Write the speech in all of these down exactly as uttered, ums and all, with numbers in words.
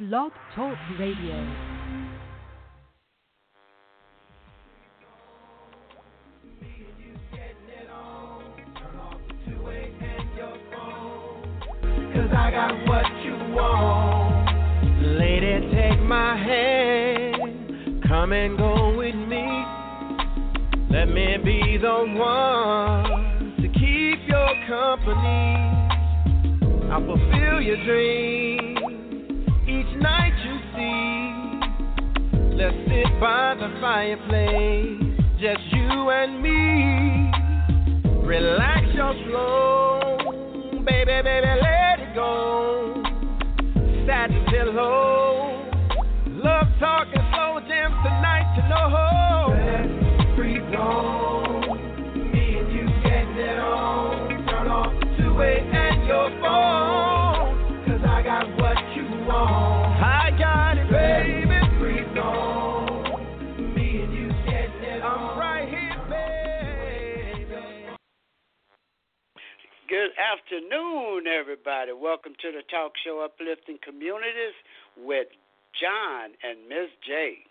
Blog Talk Radio. Cause I got what you want. Lady, take my hand. Come and go with me. Let me be the one to keep your company. I'll fulfill your dreams each night you see. Let's sit by the fireplace, just you and me. Relax your flow, baby, baby, let it go. Satin pillow, love talking, slow jams tonight, you know. Let's free zone, me and you getting it on. Turn off the two-way and your phone, cause I got what you want. I got it, baby. Free zone, me and you getting it on. I'm right here, baby. Good afternoon, everybody. Welcome to the talk show Uplifting Communities with John and Miss J.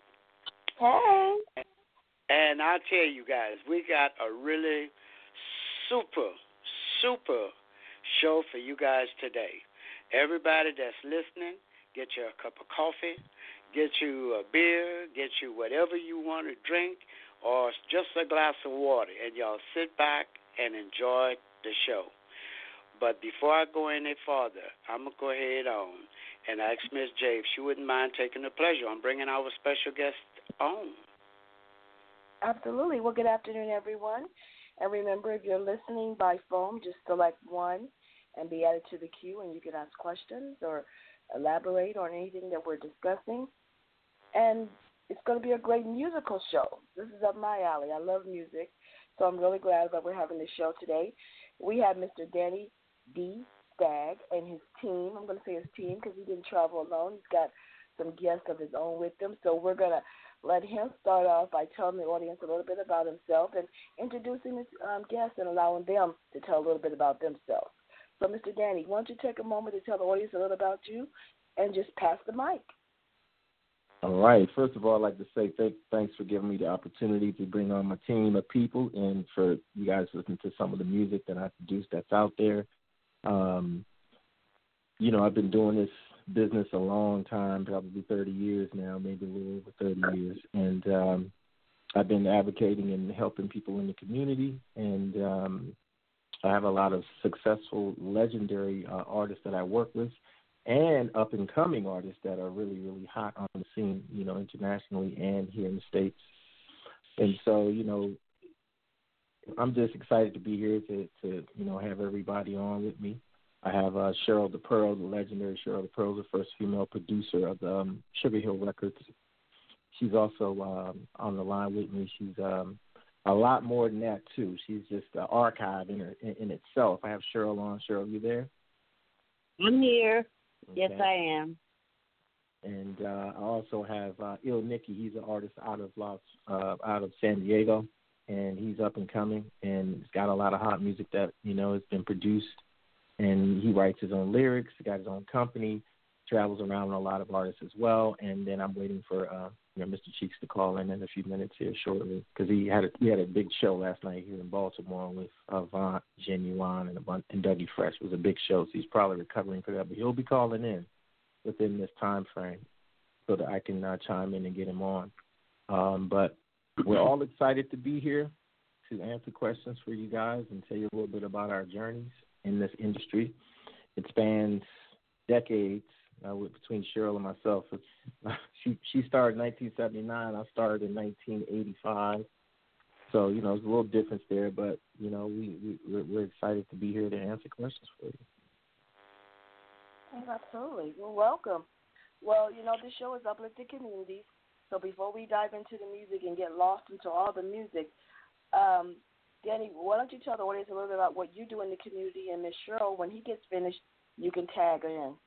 Hey. And I'll tell you guys, we got a really super, super show for you guys today. Everybody that's listening, get you a cup of coffee, get you a beer, get you whatever you want to drink, or just a glass of water, and y'all sit back and enjoy the show. But before I go any farther, I'm going to go ahead on and ask Miss J if she wouldn't mind taking the pleasure on bringing our special guest on. Absolutely. Well, good afternoon, everyone. And remember, if you're listening by phone, just select one and be added to the queue, and you can ask questions or elaborate on anything that we're discussing. And it's going to be a great musical show. This is up my alley. I love music, so I'm really glad that we're having this show today. We have Mister Danny D. Stagg and his team. I'm going to say his team because he didn't travel alone. He's got some guests of his own with him. So we're going to let him start off by telling the audience a little bit about himself and introducing his um, guests and allowing them to tell a little bit about themselves. So, Mister Danny, why don't you take a moment to tell the audience a little about you and just pass the mic. All right. First of all, I'd like to say th- thanks for giving me the opportunity to bring on my team of people and for you guys to listen to some of the music that I produced that's out there. Um, you know, I've been doing this business a long time, probably thirty years now, maybe a little over thirty years. And um, I've been advocating and helping people in the community. And um, I have a lot of successful, legendary uh, artists that I work with and up-and-coming artists that are really, really hot on the scene, you know, internationally and here in the States. And so, you know, I'm just excited to be here to, to you know, have everybody on with me. I have uh, Cheryl DePearl, the legendary Cheryl DePearl, the first female producer of the um, Sugar Hill Records. She's also um, on the line with me. She's um, a lot more than that, too. She's just an archive in, her, in, in itself. I have Cheryl on. Cheryl, you there? I'm here. Okay. Yes, I am. And uh, I also have uh, Il Nicky. He's an artist out of Los, uh, out of San Diego, and he's up and coming. And he's got a lot of hot music that you know has been produced. And he writes his own lyrics. He got his own company. Travels around with a lot of artists as well. And then I'm waiting for uh, you know Mister Cheeks to call in in a few minutes here shortly because he had a, he had a big show last night here in Baltimore with Avant, Genuine, and a bunch, and Dougie Fresh. It was a big show, so he's probably recovering for that. But he'll be calling in within this time frame so that I can uh, chime in and get him on. Um, but we're all excited to be here to answer questions for you guys and tell you a little bit about our journeys in this industry. It spans decades. Uh, with, between Cheryl and myself, it's, she she started in nineteen seventy-nine. I started in nineteen eighty-five. So you know, there's a little difference there, but you know, we, we we're, we're excited to be here to answer questions for you. Absolutely. Well, welcome. Well, you know, this show is Uplifting Communities. So before we dive into the music and get lost into all the music, um, Danny, why don't you tell the audience a little bit about what you do in the community, and Miss Cheryl, when he gets finished, you can tag her in.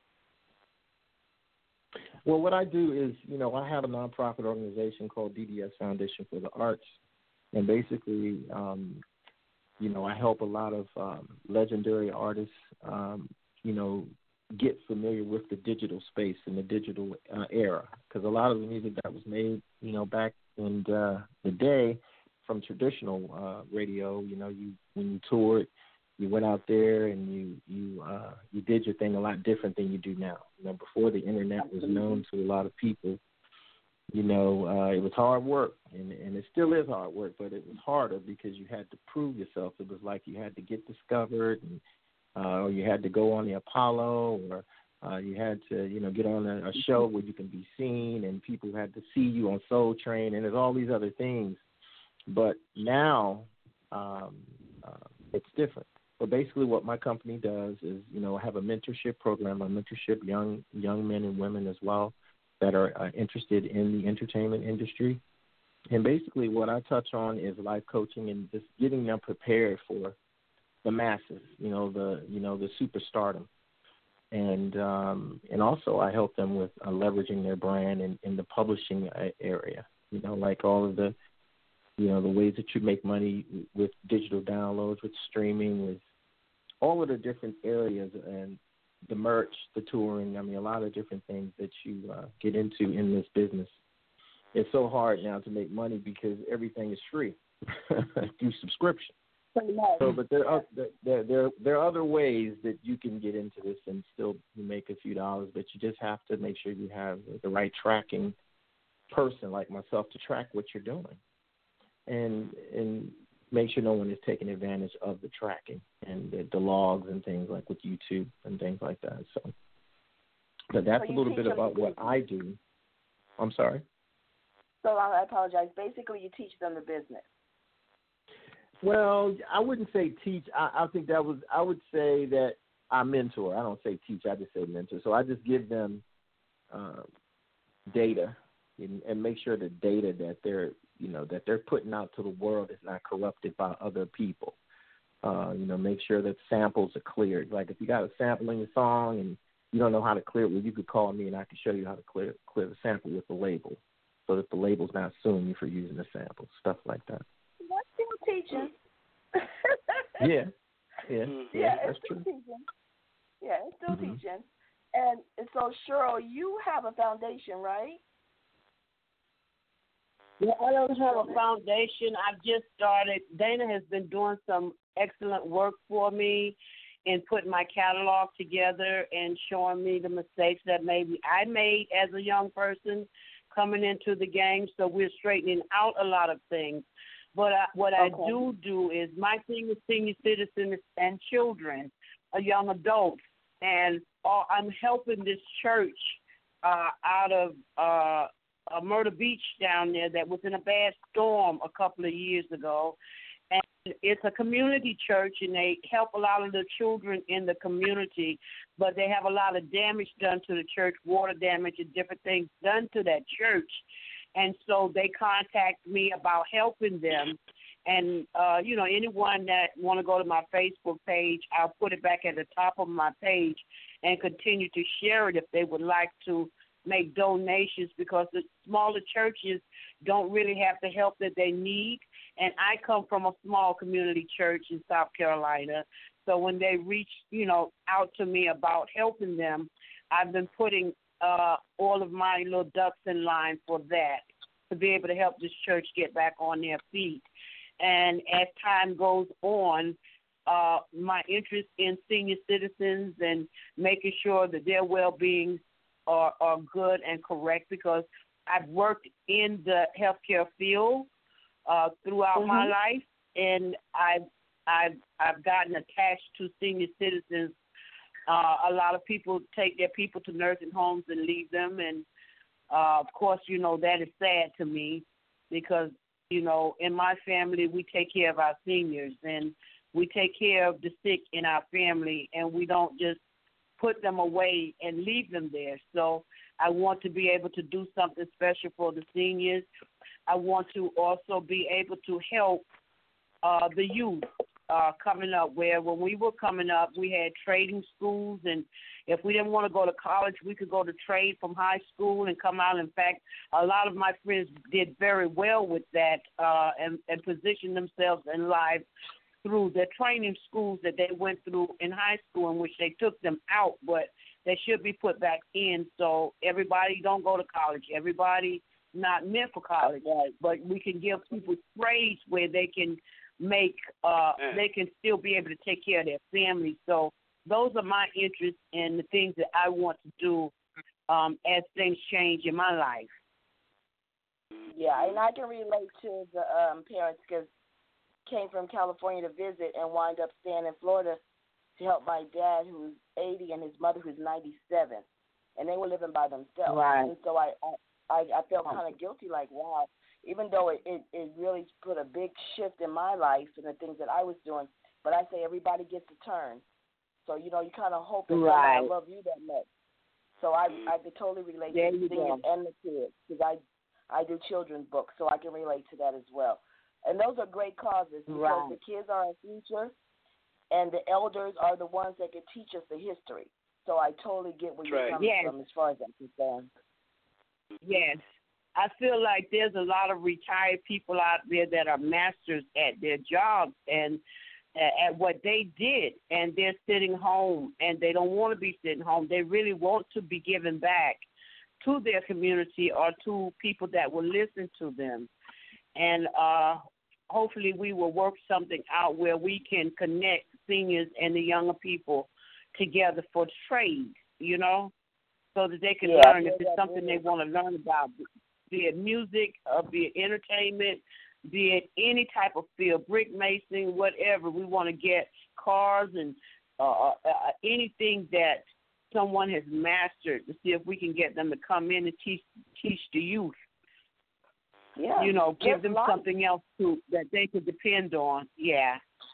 Well, what I do is, you know, I have a nonprofit organization called D D S Foundation for the Arts, and basically, um, you know, I help a lot of um, legendary artists, um, you know, get familiar with the digital space and the digital uh, era, because a lot of the music that was made, you know, back in uh, the day from traditional uh, radio, you know, you when you toured, you went out there and you you uh, you did your thing a lot different than you do now. You know, before the internet was known to a lot of people, you know, uh, it was hard work, and, and it still is hard work, but it was harder because you had to prove yourself. It was like you had to get discovered, and, uh, or you had to go on the Apollo, or uh, you had to, you know, get on a, a show where you can be seen, and people had to see you on Soul Train, and there's all these other things. But now um, uh, it's different. So basically what my company does is, you know, have a mentorship program, a mentorship young young men and women as well that are uh, interested in the entertainment industry. And basically what I touch on is life coaching and just getting them prepared for the masses, you know, the, you know, the superstardom. And um, and also I help them with uh, leveraging their brand in, in the publishing area, you know, like all of the, you know, the ways that you make money with digital downloads, with streaming, with all of the different areas, and the merch, the touring, I mean, a lot of different things that you uh, get into in this business. It's so hard now to make money because everything is free through subscription. So, but there are there, there there are other ways that you can get into this and still make a few dollars, but you just have to make sure you have the right tracking person like myself to track what you're doing, and and make sure no one is taking advantage of the tracking and the, the logs and things like with YouTube and things like that. So, but that's so a little bit about what I do. I'm sorry. So I apologize. Basically, you teach them the business. Well, I wouldn't say teach. I, I think that was. I would say that I mentor. I don't say teach. I just say mentor. So I just give them uh, data and, and make sure the data that they're, you know, that they're putting out to the world is not corrupted by other people. Uh, you know, make sure that samples are cleared. Like if you got a sample in your song and you don't know how to clear it, well, you could call me and I can show you how to clear clear the sample with the label, so that the label's not suing you for using the sample. Stuff like that. That's still teaching. yeah, yeah, yeah, yeah, it's that's still true. teaching. Yeah, it's still mm-hmm. teaching. And so, Cheryl, you have a foundation, right? Yeah, I don't have a foundation. I've just started. Dana has been doing some excellent work for me in putting my catalog together and showing me the mistakes that maybe I made as a young person coming into the game. So we're straightening out a lot of things. But I, what okay. I do do is my thing is senior citizens and children, uh, young adults, and uh, I'm helping this church uh, out of uh, uh, Myrtle Beach down there that was in a bad storm a couple of years ago. And it's a community church, and they help a lot of the children in the community, but they have a lot of damage done to the church, water damage and different things done to that church. And so they contact me about helping them. And, uh, you know, anyone that want to go to my Facebook page, I'll put it back at the top of my page and continue to share it if they would like to make donations, because the smaller churches don't really have the help that they need. And I come from a small community church in South Carolina. So when they reach, you know, out to me about helping them, I've been putting uh, all of my little ducks in line for that, to be able to help this church get back on their feet. And as time goes on, uh, my interest in senior citizens and making sure that their well-being are, are good and correct, because I've worked in the healthcare field uh, throughout mm-hmm. my life, and I've, I've, I've gotten attached to senior citizens. Uh, a lot of people take their people to nursing homes and leave them, and uh, of course, you know, that is sad to me, because, you know, in my family, we take care of our seniors, and we take care of the sick in our family, and we don't just put them away and leave them there. So I want to be able to do something special for the seniors. I want to also be able to help uh, the youth. Uh, coming up, where when we were coming up, we had trading schools, and if we didn't want to go to college, we could go to trade from high school and come out. In fact, a lot of my friends did very well with that uh, and, and positioned themselves in life through the training schools that they went through in high school, in which they took them out, but that should be put back in. So everybody don't go to college. Everybody not meant for college, right? But we can give people trades where they can make, uh, they can still be able to take care of their family. So those are my interests and the things that I want to do um, as things change in my life. Yeah, and I can relate to the um, parents because came from California to visit and wind up staying in Florida to help my dad, who's eighty, and his mother, who's ninety-seven, and they were living by themselves. Right. And so I, I, I felt kind of guilty, like, wow, even though it, it, it really put a big shift in my life and the things that I was doing, but I say everybody gets a turn. So, you know, you kind of hope that right. I love you that much. So I, I could totally relate there to the seniors and the kids because I, I do children's books, so I can relate to that as well. And those are great causes because right. the kids are our future, and the elders are the ones that can teach us the history. So I totally get where you're right. coming yes. from as far as I'm concerned. Yes. I feel like there's a lot of retired people out there that are masters at their jobs and at what they did, and they're sitting home, and they don't want to be sitting home. They really want to be giving back to their community or to people that will listen to them. And uh, hopefully we will work something out where we can connect seniors and the younger people together for trade, you know, so that they can yeah, learn if it's something they want to learn about, be it music or be it entertainment, be it any type of field, brick mason, whatever. We want to get cars and uh, uh, anything that someone has mastered to see if we can get them to come in and teach teach the youth. Yeah, you know, give them life. something else to that they could depend on. Yeah.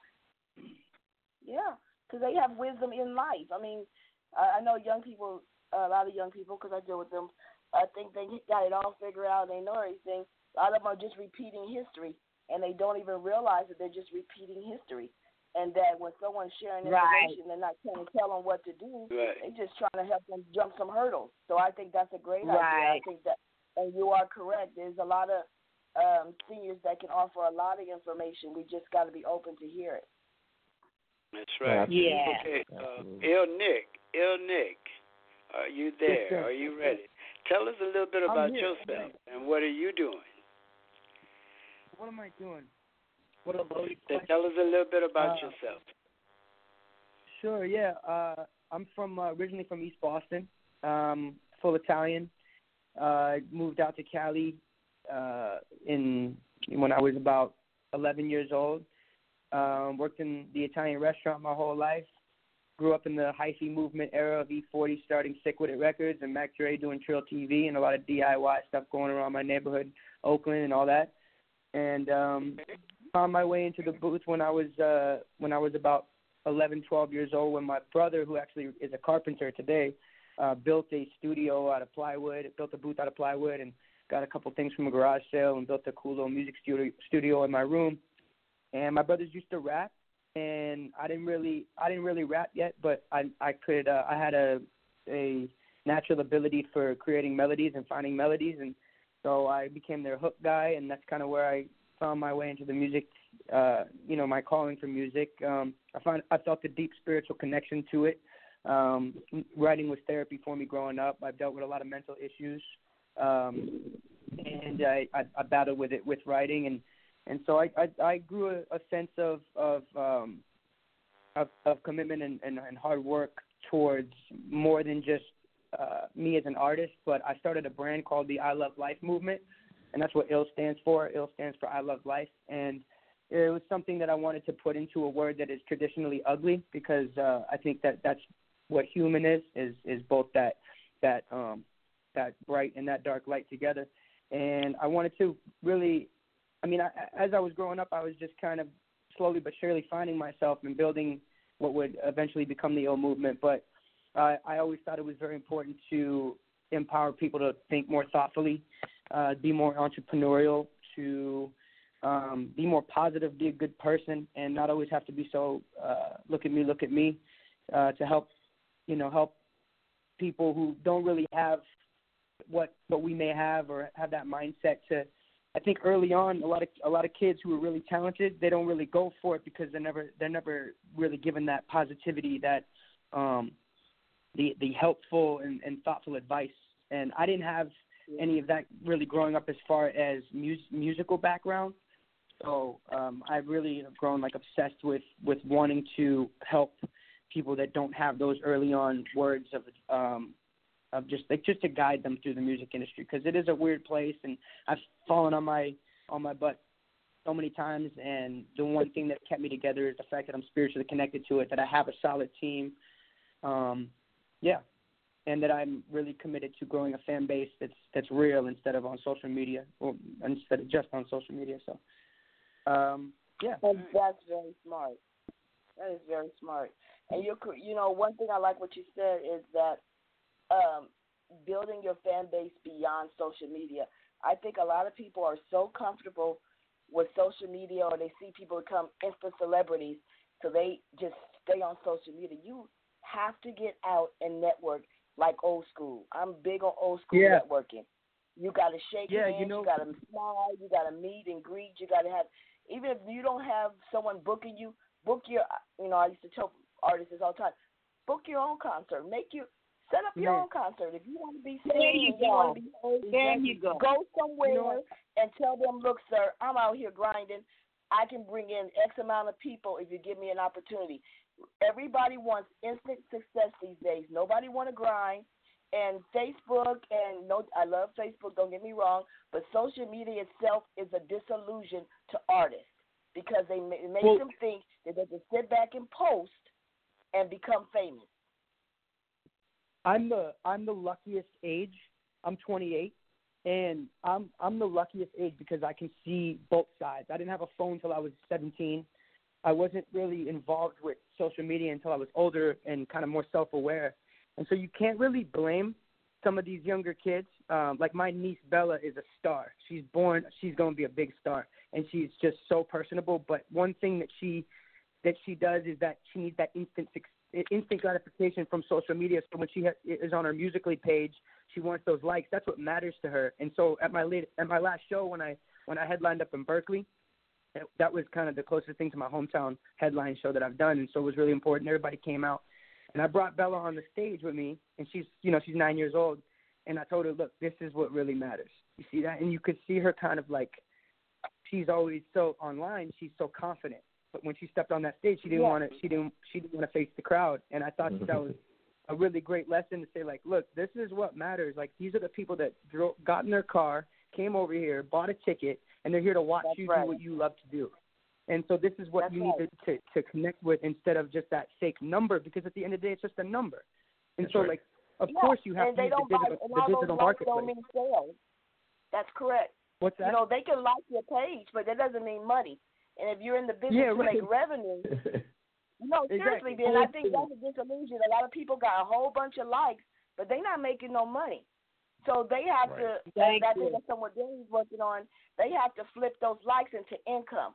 Yeah, because they have wisdom in life. I mean, I, I know young people, a lot of young people, because I deal with them, I think they got it all figured out. They know everything. A lot of them are just repeating history, and they don't even realize that they're just repeating history. And that when someone's sharing information, right. they're not trying to tell them what to do. Right. They're just trying to help them jump some hurdles. So I think that's a great right. idea. I think that, and you are correct. There's a lot of um, seniors that can offer a lot of information. We just got to be open to hear it. That's right. Yeah. Okay. Uh, Il Nick, Il Nick, are you there? Yes, are you ready? Tell us a little bit about yourself and what are you doing? What am I doing? What a loaded so question. Tell us a little bit about uh, yourself. Sure, yeah. Uh, I'm from uh, originally from East Boston, um, full Italian. I uh, moved out to Cali uh, in when I was about eleven years old. Um, worked in the Italian restaurant my whole life. Grew up in the hyphy movement era of E forty, starting Sick With It Records and Mac Dre doing Trill T V and a lot of D I Y stuff going around my neighborhood, Oakland and all that. And um, found my way into the booth when I was uh, when I was about eleven, twelve years old. When my brother, who actually is a carpenter today, uh, built a studio out of plywood, built a booth out of plywood, and got a couple things from a garage sale and built a cool little music studio studio in my room. And my brothers used to rap, and I didn't really I didn't really rap yet, but I I could uh, I had a a natural ability for creating melodies and finding melodies, and so I became their hook guy, and that's kind of where I found my way into the music, uh, you know, my calling for music. Um, I found I felt a deep spiritual connection to it. Um, writing was therapy for me growing up. I've dealt with a lot of mental issues, um, and I, I, I battled with it with writing, and, and so I, I, I grew a, a sense of of, um, of of commitment and, and, and hard work towards more than just uh, me as an artist, but I started a brand called the I Love Life movement, and that's what I L stands for. I L stands for I Love Life, and it was something that I wanted to put into a word that is traditionally ugly, because uh, I think that that's what human is, is is both that that um, that bright and that dark light together. And I wanted to really, I mean, I, as I was growing up, I was just kind of slowly but surely finding myself and building what would eventually become the I L movement, but Uh, I always thought it was very important to empower people to think more thoughtfully, uh, be more entrepreneurial, to um, be more positive, be a good person, and not always have to be so uh, look at me, look at me, uh, to help, you know, help people who don't really have what what we may have or have that mindset to. I think early on, a lot of a lot of kids who are really talented, they don't really go for it because they're never they're never really given that positivity, that um, the the helpful and, and thoughtful advice. And I didn't have any of that really growing up as far as mus- musical background. So um, I really have grown like obsessed with, with wanting to help people that don't have those early on words of um, of just like just to guide them through the music industry, because it is a weird place, and I've fallen on my on my butt so many times. And the one thing that kept me together is the fact that I'm spiritually connected to it, that I have a solid team, um, yeah, and that I'm really committed to growing a fan base that's that's real instead of on social media, or instead of just on social media. So, um, yeah, and that's very smart. That is very smart. And you you know, one thing I like what you said is that um, building your fan base beyond social media. I think a lot of people are so comfortable with social media, or they see people become instant celebrities, so they just stay on social media. You have to get out and network like old school. I'm big on old school yeah. networking. You got to shake yeah, hands, you, know, you got to smile, you got to meet and greet, you got to have, even if you don't have someone booking you, book your, you know, I used to tell artists this all the time, book your own concert. Make you, set up your yeah. own concert. If you want to be there seen, you you go. want to be heard, there you go. Go somewhere you know and tell them, look, sir, I'm out here grinding. I can bring in X amount of people if you give me an opportunity. Everybody wants instant success these days. Nobody want to grind. And Facebook, and no, I love Facebook, don't get me wrong, but social media itself is a disillusion to artists, because they it makes well, them think that they can sit back and post and become famous. I'm the I'm the luckiest age. I'm twenty-eight, and I'm I'm the luckiest age because I can see both sides. I didn't have a phone until I was seventeen. I wasn't really involved with social media until I was older and kind of more self-aware. And so you can't really blame some of these younger kids. Um, like my niece Bella is a star. She's born. She's going to be a big star, and she's just so personable. But one thing that she that she does is that she needs that instant instant gratification from social media. So when she ha- is on her Musical.ly page, she wants those likes. That's what matters to her. And so at my late, at my last show, when I when I headlined up in Berkeley, that was kind of the closest thing to my hometown headline show that I've done. And so it was really important. Everybody came out. And I brought Bella on the stage with me, and she's, you know, she's nine years old. And I told her, look, this is what really matters. You see that? And you could see her kind of like, she's always so online, she's so confident. But when she stepped on that stage, she didn't yeah. want to, she didn't, she didn't want to face the crowd. And I thought that, that was a really great lesson to say, like, look, this is what matters. Like, these are the people that drove, got in their car, came over here, bought a ticket, and they're here to watch That's you right. do what you love to do. And so this is what That's you right. need to, to, to connect with instead of just that fake number, because at the end of the day, it's just a number. And That's so, right. like, of yeah. course you have and to they use don't the buy, digital, and the all digital those likes marketplace. don't mean sales. That's correct. What's that? You know, they can like your page, but that doesn't mean money. And if you're in the business Yeah, to right. make revenue, no, seriously, Exactly. Ben, I think that's a disillusion. A lot of people got a whole bunch of likes, but they're not making no money. So they have Right. to, Thank and I you. think that's somewhat Danny's working on, they have to flip those likes into income.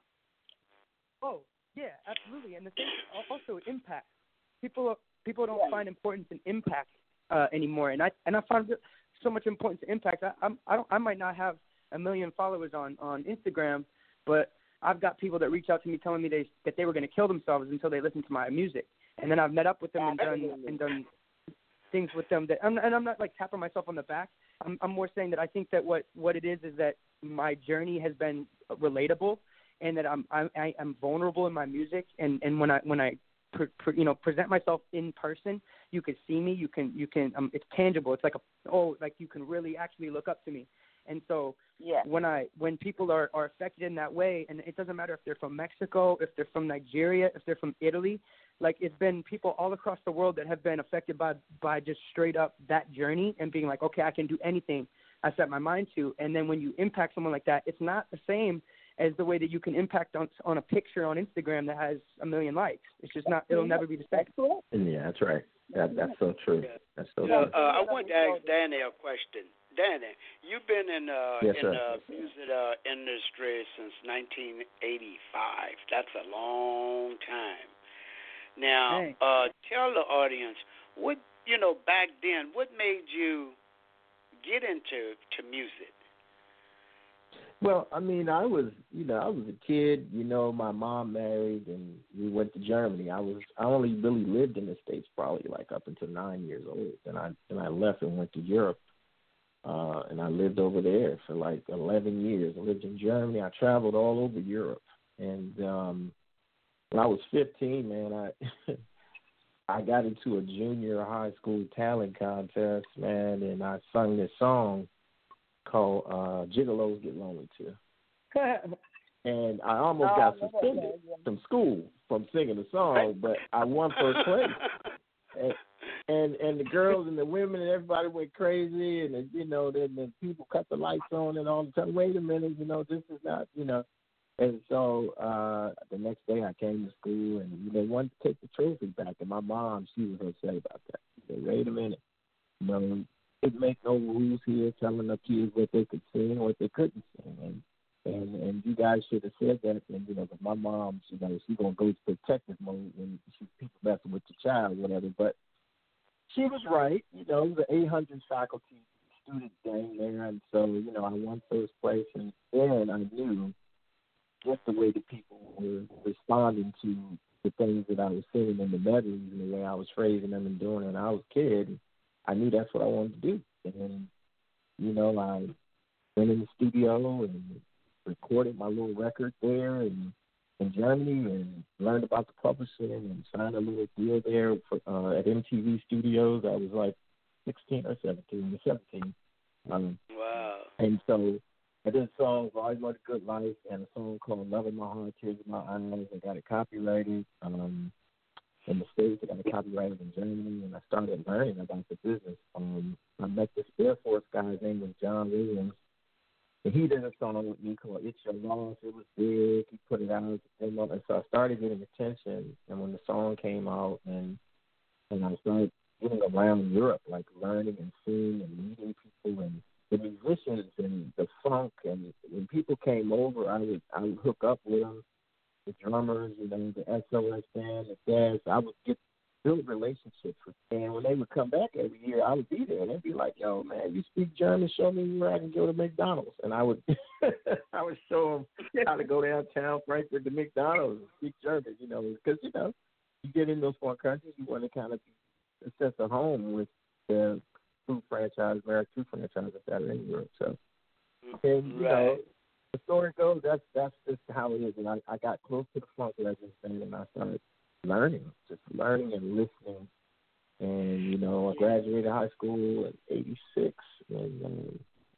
Oh, yeah, absolutely. And the thing also impact. People people don't Yeah. find importance in impact uh, anymore, and I and I find so much importance in impact. I I'm, I don't I might not have a million followers on, on Instagram, but I've got people that reach out to me telling me they that they were going to kill themselves until they listened to my music, and then I've met up with them and done and done things with them that I'm, and I'm not like tapping myself on the back. I'm I'm more saying that I think that what, what it is is that my journey has been relatable, and that I'm I'm I am vulnerable in my music, and, and when I when I pre, pre, you know present myself in person, you can see me, you can you can um, it's tangible. It's like a oh like you can really actually look up to me, and so Yeah. when I when people are, are affected in that way, and it doesn't matter if they're from Mexico, if they're from Nigeria, if they're from Italy, like it's been people all across the world that have been affected by by just straight up that journey and being like, okay, I can do anything I set my mind to. And then when you impact someone like that, it's not the same as the way that you can impact on on a picture on Instagram that has a million likes. It's just not. It'll never be the same. Yeah, that's right. That that's so true. That's so Uh, true. uh, I want to ask Danny a question. Danny, you've been in uh, Yes, in sir. the music uh, industry since nineteen eighty-five. That's a long time. Now, Dang. uh, tell the audience what you know back then. What made you get into to music? Well, I mean, I was, you know, I was a kid. You know, my mom married, and we went to Germany. I was, I only really lived in the States probably like up until nine years old. Then I, then I left and went to Europe, uh, and I lived over there for like eleven years. I lived in Germany. I traveled all over Europe, and um, when I was fifteen, man, I, I got into a junior high school talent contest, man, and I sung this song called uh, Gigolos Get Lonely Too. And I almost oh, got suspended from school from singing the song, but I won first place. And, and and the girls and the women and everybody went crazy, and, you know, then the people cut the lights on and all the time. Wait a minute, you know, this is not, you know. And so uh, the next day I came to school, and they wanted to take the trophy back. And my mom, she was upset about that. She said, wait a minute, you know, it make no rules here telling the kids what they could sing or what they couldn't sing, and and and you guys should have said that. And you know, but my mom, she knows she's gonna go to protective mode when she people messing with the child, or whatever. But she was right. You know, it was an eight hundred faculty student game there, and so you know, I won first place, and then I knew just the way the people were responding to the things that I was singing in the medleys and the way I was phrasing them and doing it. And I was a kid. I knew that's what I wanted to do. And, you know, I went in the studio and recorded my little record there in, in Germany, and learned about the publishing and signed a little deal there for, uh, at M T V Studios. I was like sixteen or seventeen, seventeen. Um, wow. And so I did songs, Always Wanted a Good Life, and a song called Love in My Heart, Tears in My Eyes. I got it copyrighted. Um, in the States, I got it copyrighted in Germany, and I started learning about the business. Um, I met this Air Force guy, his name was John Williams, and he did a song with me called It's Your Loss. It was big. He put it out as a demo, and so I started getting attention. And when the song came out, and and I started getting around Europe, like learning and seeing and meeting people and the musicians and the funk, and when people came over, I would I would hook up with them. The drummers, you know, the S O S band, the dance. I would get build relationships with them. And when they would come back every year, I would be there. And they'd be like, yo, man, you speak German, show me where I can go to McDonald's. And I would I would show them how to go downtown Frankfurt to McDonald's and speak German, you know, because, you know, you get in those foreign countries, you want to kind of be a sense of home with the food franchise, American food franchise that are in Europe. So, and, you right. know, the story goes, that's that's just how it is. And I, I got close to the funk legends thing, and I started learning, just learning and listening. And, you know, I graduated high school in eighty-six, and um,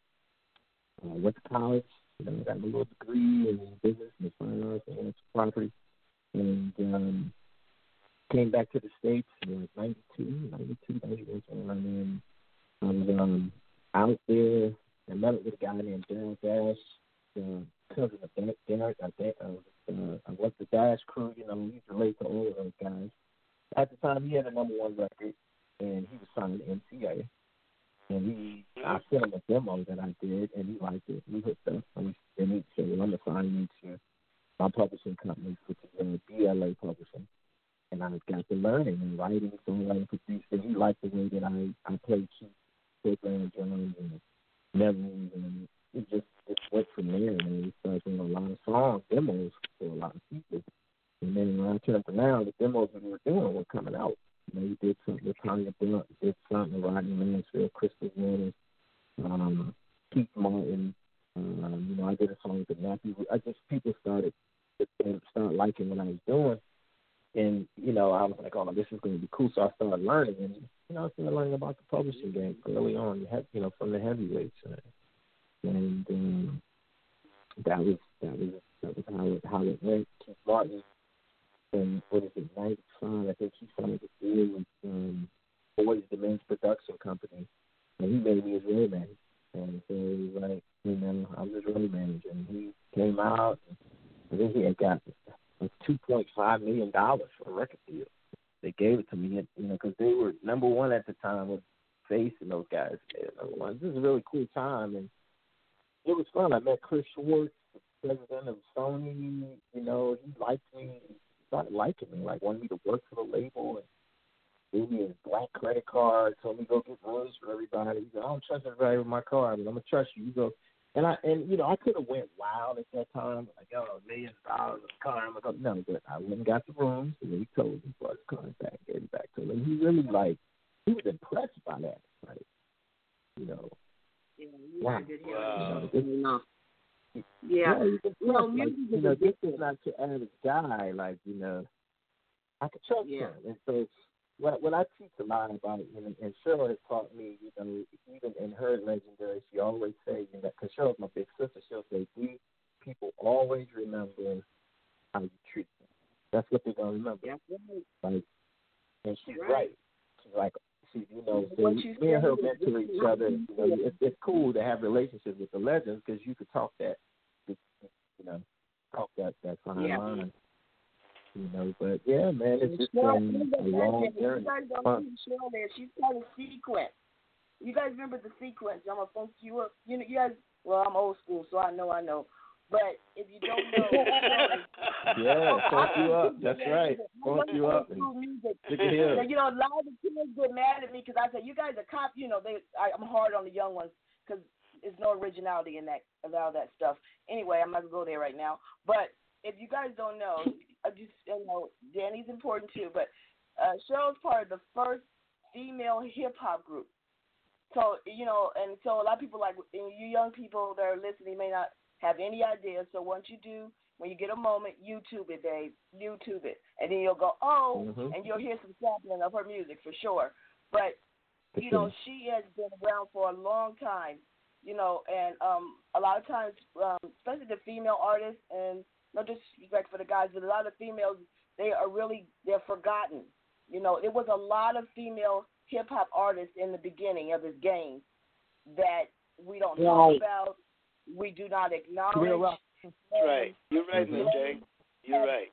I went to college. You know, got a little degree in business and fine arts and property. And um, came back to the States in like ninety-two, ninety-two, ninety-one, and I was um, out there and met with a guy named Daryl Dash. Uh, cousin of Derek, I think uh, uh, I was the Dash crew. You know, we used to relate to all of those guys. At the time, he had a number one record, and he was signed to M C A. And he, I sent him a demo that I did, and he liked it. We hooked up, and he said, "Well, I'm gonna sign you to my publishing company, which is uh, B L A Publishing." And I got to learning and writing, songwriting, producing. He liked the way that I I played keys, program drums, and melodies, and it just it went from there, and we started doing a lot of songs, demos for a lot of people. And then when I turned around, the demos that we were doing were coming out. You know, we did something with Tanya Blunt, did something with Rodney Mansfield, Crystal Waters, um, Keith Martin. Um, you know, I did a song with the Nappy. I just, people started started liking what I was doing. And, you know, I was like, oh, this is going to be cool. So I started learning. And, you know, I started learning about the publishing game early on, you know, from the heavyweights. And um, that was that was that was how it how it went. Keith Martin, and what is it, ninety-five? I think he signed a deal with um, Boys the Men's Production Company, and he made me his road manager. And so he was like, you know, I'm his road manager. And he came out, and then he had got like two point five million dollars for a record deal. They gave it to me, you know, because they were number one at the time with Face and those guys. Number one. This is a really cool time, and it was fun. I met Chris Schwartz, the president of Sony. You know, he liked me. He started liking me, like wanted me to work for the label, and gave me his black credit card, told me to go get rooms for everybody. He said, I don't trust everybody with my card, but I'm going to trust you. You go And I and you know I could have went wild at that time, like oh millions of dollars in a car. I'm like, no, but I went and got the rooms, and then he told me brought his car back, gave it back to him, and he really like he was impressed by that, like you know. Yeah, wow. Wow. You know, this, yeah. yeah, you, well, like, you know, this is is not your average guy, like you know. I could trust yeah. him, and so what what I teach a lot about it, and, and Cheryl has taught me, you know, even in her legendary, she always say, you know, because Cheryl's my big sister, she'll say, we people always remember how you treat them. That's what they're gonna remember. Yeah. Like, and she's right. right. She's like, she, you know, so What me you and her said mentor is- each other. You know, it's, it's cool to have relationships with the legends because you could talk that, you know, talk that that fine Yeah. line. You know, but yeah, man, it's just Cheryl, been you a long journey. guys don't Fun. see Cheryl there. She's got a sequence. You guys remember the sequence? I'm gonna funk you up. You know, you guys. Well, I'm old school, so I know, I know. But if you don't know, yeah, funk you up. That's right. Funk you up. And music. stick it here. So, you know, a lot of the kids get mad at me because I say, you guys are cop. You know, they. I, I'm hard on the young ones because there's no originality in that, a lot of that stuff. Anyway, I'm not gonna go there right now. But if you guys don't know, I just you know, Danny's important too. But uh, Cheryl's part of the first female hip hop group. So you know, and so a lot of people like and you young people that are listening may not have any idea. So once you do, when you get a moment, YouTube it, babe. YouTube it, and then you'll go, oh, mm-hmm. and you'll hear some sampling of her music for sure. But for you sure. know, she has been around for a long time. You know, and um, a lot of times, um, especially the female artists, and no disrespect for the guys, but a lot of females, they are really, they're forgotten. You know, there was a lot of female hip-hop artists in the beginning of this game that we don't right. talk about, we do not acknowledge. Real rock. Right. You're right, Miss J. You're right.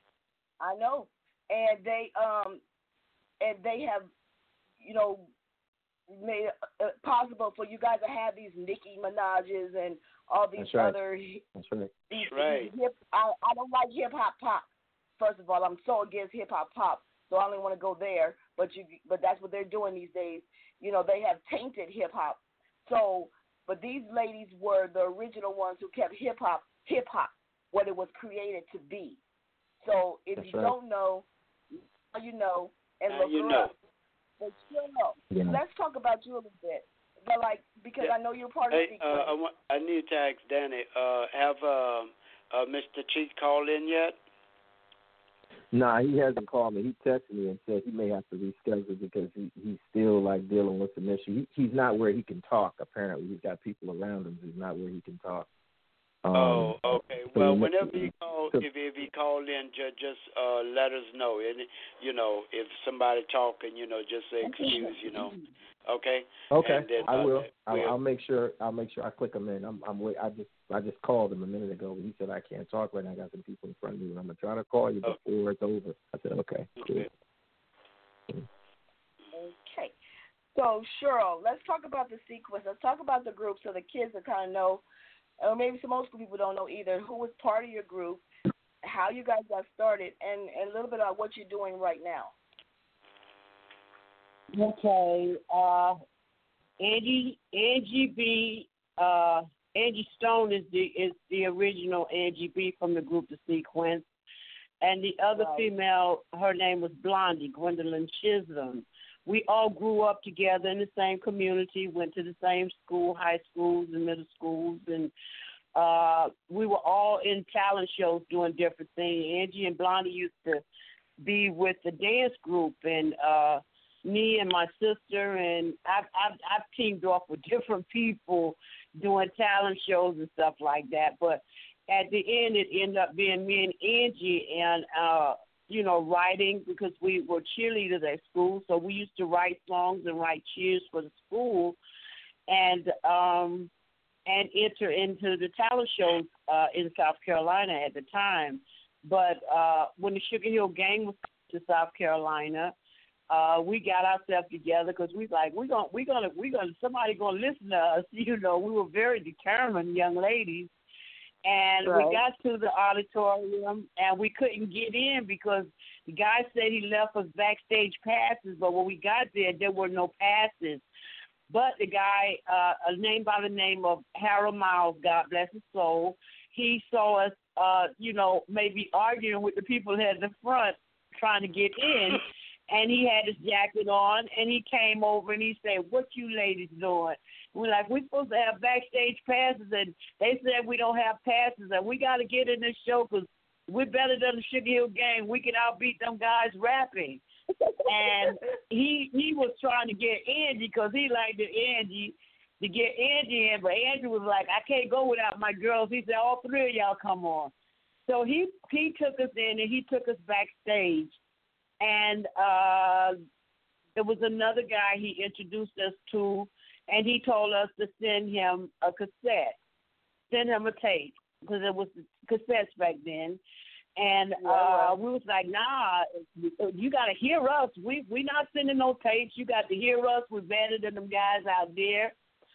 I know. And they, um, and they have, you know, made it possible for you guys to have these Nicki Minaj's and all these That's right. other. That's right. These, That's right. these hip, I, I don't like hip hop pop. First of all, I'm so against hip hop pop, so I don't want to go there. But you, but that's what they're doing these days. You know, they have tainted hip hop. So, but these ladies were the original ones who kept hip hop hip hop what it was created to be. So if That's you right. don't know, now you know, and Now look you her know. up. But still know. Yeah. Let's talk about you a little bit. But like, because Yeah. I know you're part Hey, of the uh, I, want, I need to ask Danny, uh, have uh, uh, Mister Cheat called in yet? Nah, he hasn't called me. He texted me and said he may have to reschedule because he, he's still like dealing with some issue. He, he's not where he can talk. Apparently, he's got people around him. He's not where he can talk. Um, oh, okay. so Well, he whenever must- he call, so- if if he called in, ju- just uh, let us know. And you know, if somebody talking, you know, just say excuse. You know, okay. Okay, And then, I uh, will. I'll, we'll- I'll make sure. I'll make sure I click him in. I'm. I'm. Wait, I just. I just called him a minute ago, but he said I can't talk right now. I got some people in front of me, and I'm gonna try to call you Oh. before it's over. I said, okay, cool. Okay. Okay. So, Cheryl, let's talk about the sequence. Let's talk about the group so the kids will kind of know, or maybe some old school people don't know either, who was part of your group, how you guys got started, and, and a little bit about what you're doing right now. Okay. Uh, Angie, Angie B. Uh, Angie Stone is the is the original Angie B from the group The Sequence, and the other Right. female, her name was Blondie, Gwendolyn Chisholm. We all grew up together in the same community, went to the same school, high schools and middle schools, and uh, we were all in talent shows doing different things. Angie and Blondie used to be with the dance group, and uh, me and my sister, and I've, I've, I've teamed off with different people doing talent shows and stuff like that. But at the end, it ended up being me and Angie and, uh, you know, writing because we were cheerleaders at school. So we used to write songs and write cheers for the school and um, and enter into the talent shows uh, in South Carolina at the time. But uh, when the Sugar Hill Gang was to South Carolina, Uh, we got ourselves together because we like we're gonna we're gonna we're gonna somebody gonna listen to us. You know, we were very determined young ladies, and Right. we got to the auditorium and we couldn't get in because the guy said he left us backstage passes, but when we got there, there were no passes. But the guy, uh, a name by the name of Harold Miles, God bless his soul, he saw us, uh, you know, maybe arguing with the people at the front trying to get in, and he had his jacket on, and he came over and he said, "What you ladies doing?" We're like, "We're supposed to have backstage passes," and they said we don't have passes, and we got to get in this show because we're better than the Sugar Hill Gang. We can outbeat them guys rapping. And he he was trying to get Angie because he liked the Angie to get Angie in, but Angie was like, "I can't go without my girls." He said, "All three of y'all come on." So he he took us in and he took us backstage, and uh, there was another guy he introduced us to, and he told us to send him a cassette, send him a tape because it was cassettes back then. And uh, we was like, nah, you got to hear us. We we not sending no tapes. You got to hear us. We're better than them guys out there.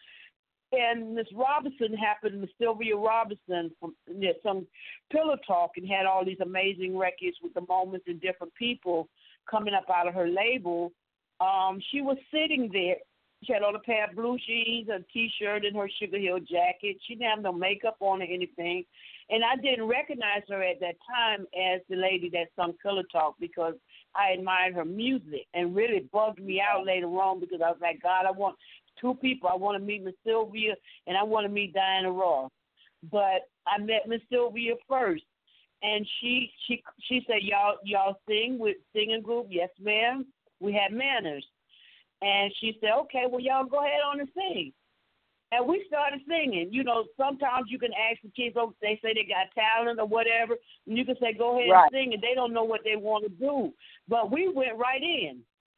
And Miss Robinson happened, Miss Sylvia Robinson, from some Pillow Talk, and had all these amazing records with the moments and different people coming up out of her label. Um, she was sitting there. She had on a pair of blue jeans, a T-shirt, and her Sugar Hill jacket. She didn't have no makeup on or anything. And I didn't recognize her at that time as the lady that sung Pillow Talk because I admired her music and really bugged me out later on because I was like, God, I want two people. I want to meet Miss Sylvia and I want to meet Diana Ross. But I met Miss Sylvia first. And she she she said, y'all y'all sing with singing group? Yes, ma'am. We had manners. And she said, okay, well, y'all go ahead on and sing. And we started singing. You know, sometimes you can ask the kids, oh, they say they got talent or whatever, and you can say, go ahead right. and sing, and they don't know what they want to do. But we went right in.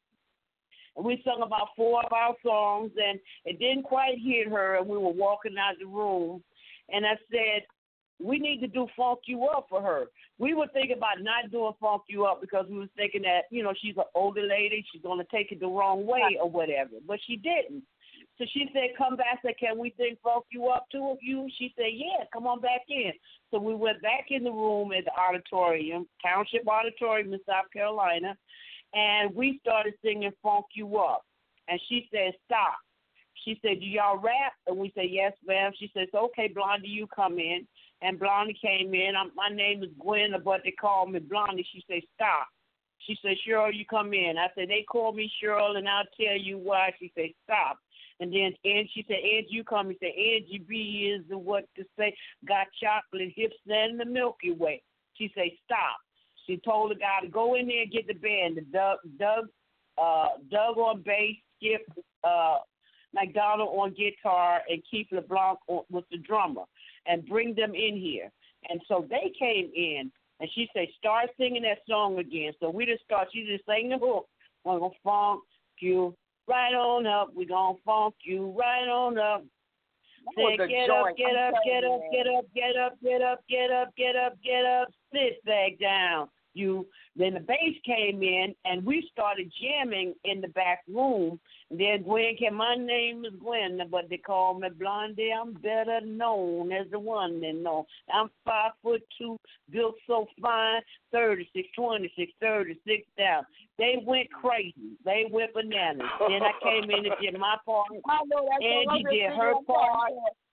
And we sung about four of our songs, and it didn't quite hit her, and we were walking out the room. And I said, we need to do Funk You Up for her. We were thinking about not doing Funk You Up because we were thinking that, you know, she's an older lady. She's going to take it the wrong way or whatever. But she didn't. So she said, come back. I said, can we sing Funk You Up, two of you? She said, yeah, come on back in. So we went back in the room at the auditorium, Township Auditorium in South Carolina, and we started singing Funk You Up. And she said, stop. She said, do y'all rap? And we said, yes, ma'am. She said, okay, Blondie, you come in. And Blondie came in. I'm, my name is Gwen, but they call me Blondie. She said, stop. She said, Cheryl, you come in. I said, they call me Cheryl, and I'll tell you why. She said, stop. And then and she said, Angie, you come. He said, Angie B is the what to say, got chocolate hips and the Milky Way. She said, stop. She told the guy to go in there and get the band. The Doug, Doug, uh, Doug on bass, Skip uh, McDonald on guitar, and Keith LeBlanc on, was the drummer, and bring them in here. And so they came in, and she said, start singing that song again. So we just start, she just sang the hook. We're going to funk you right on up. We're going to funk you right on up. Say, get up, get up, get up, get up, get up, get up, get up, get up, get up, sit back down. You then the bass came in and we started jamming in the back room. And then Gwen came. My name is Gwen, but they call me Blondie. I'm better known as the one that know. I'm five foot two, built so fine, thirty-six, twenty-six, thirty-six down. They went crazy. They went bananas. Then I came in and did my part. Angie did her part.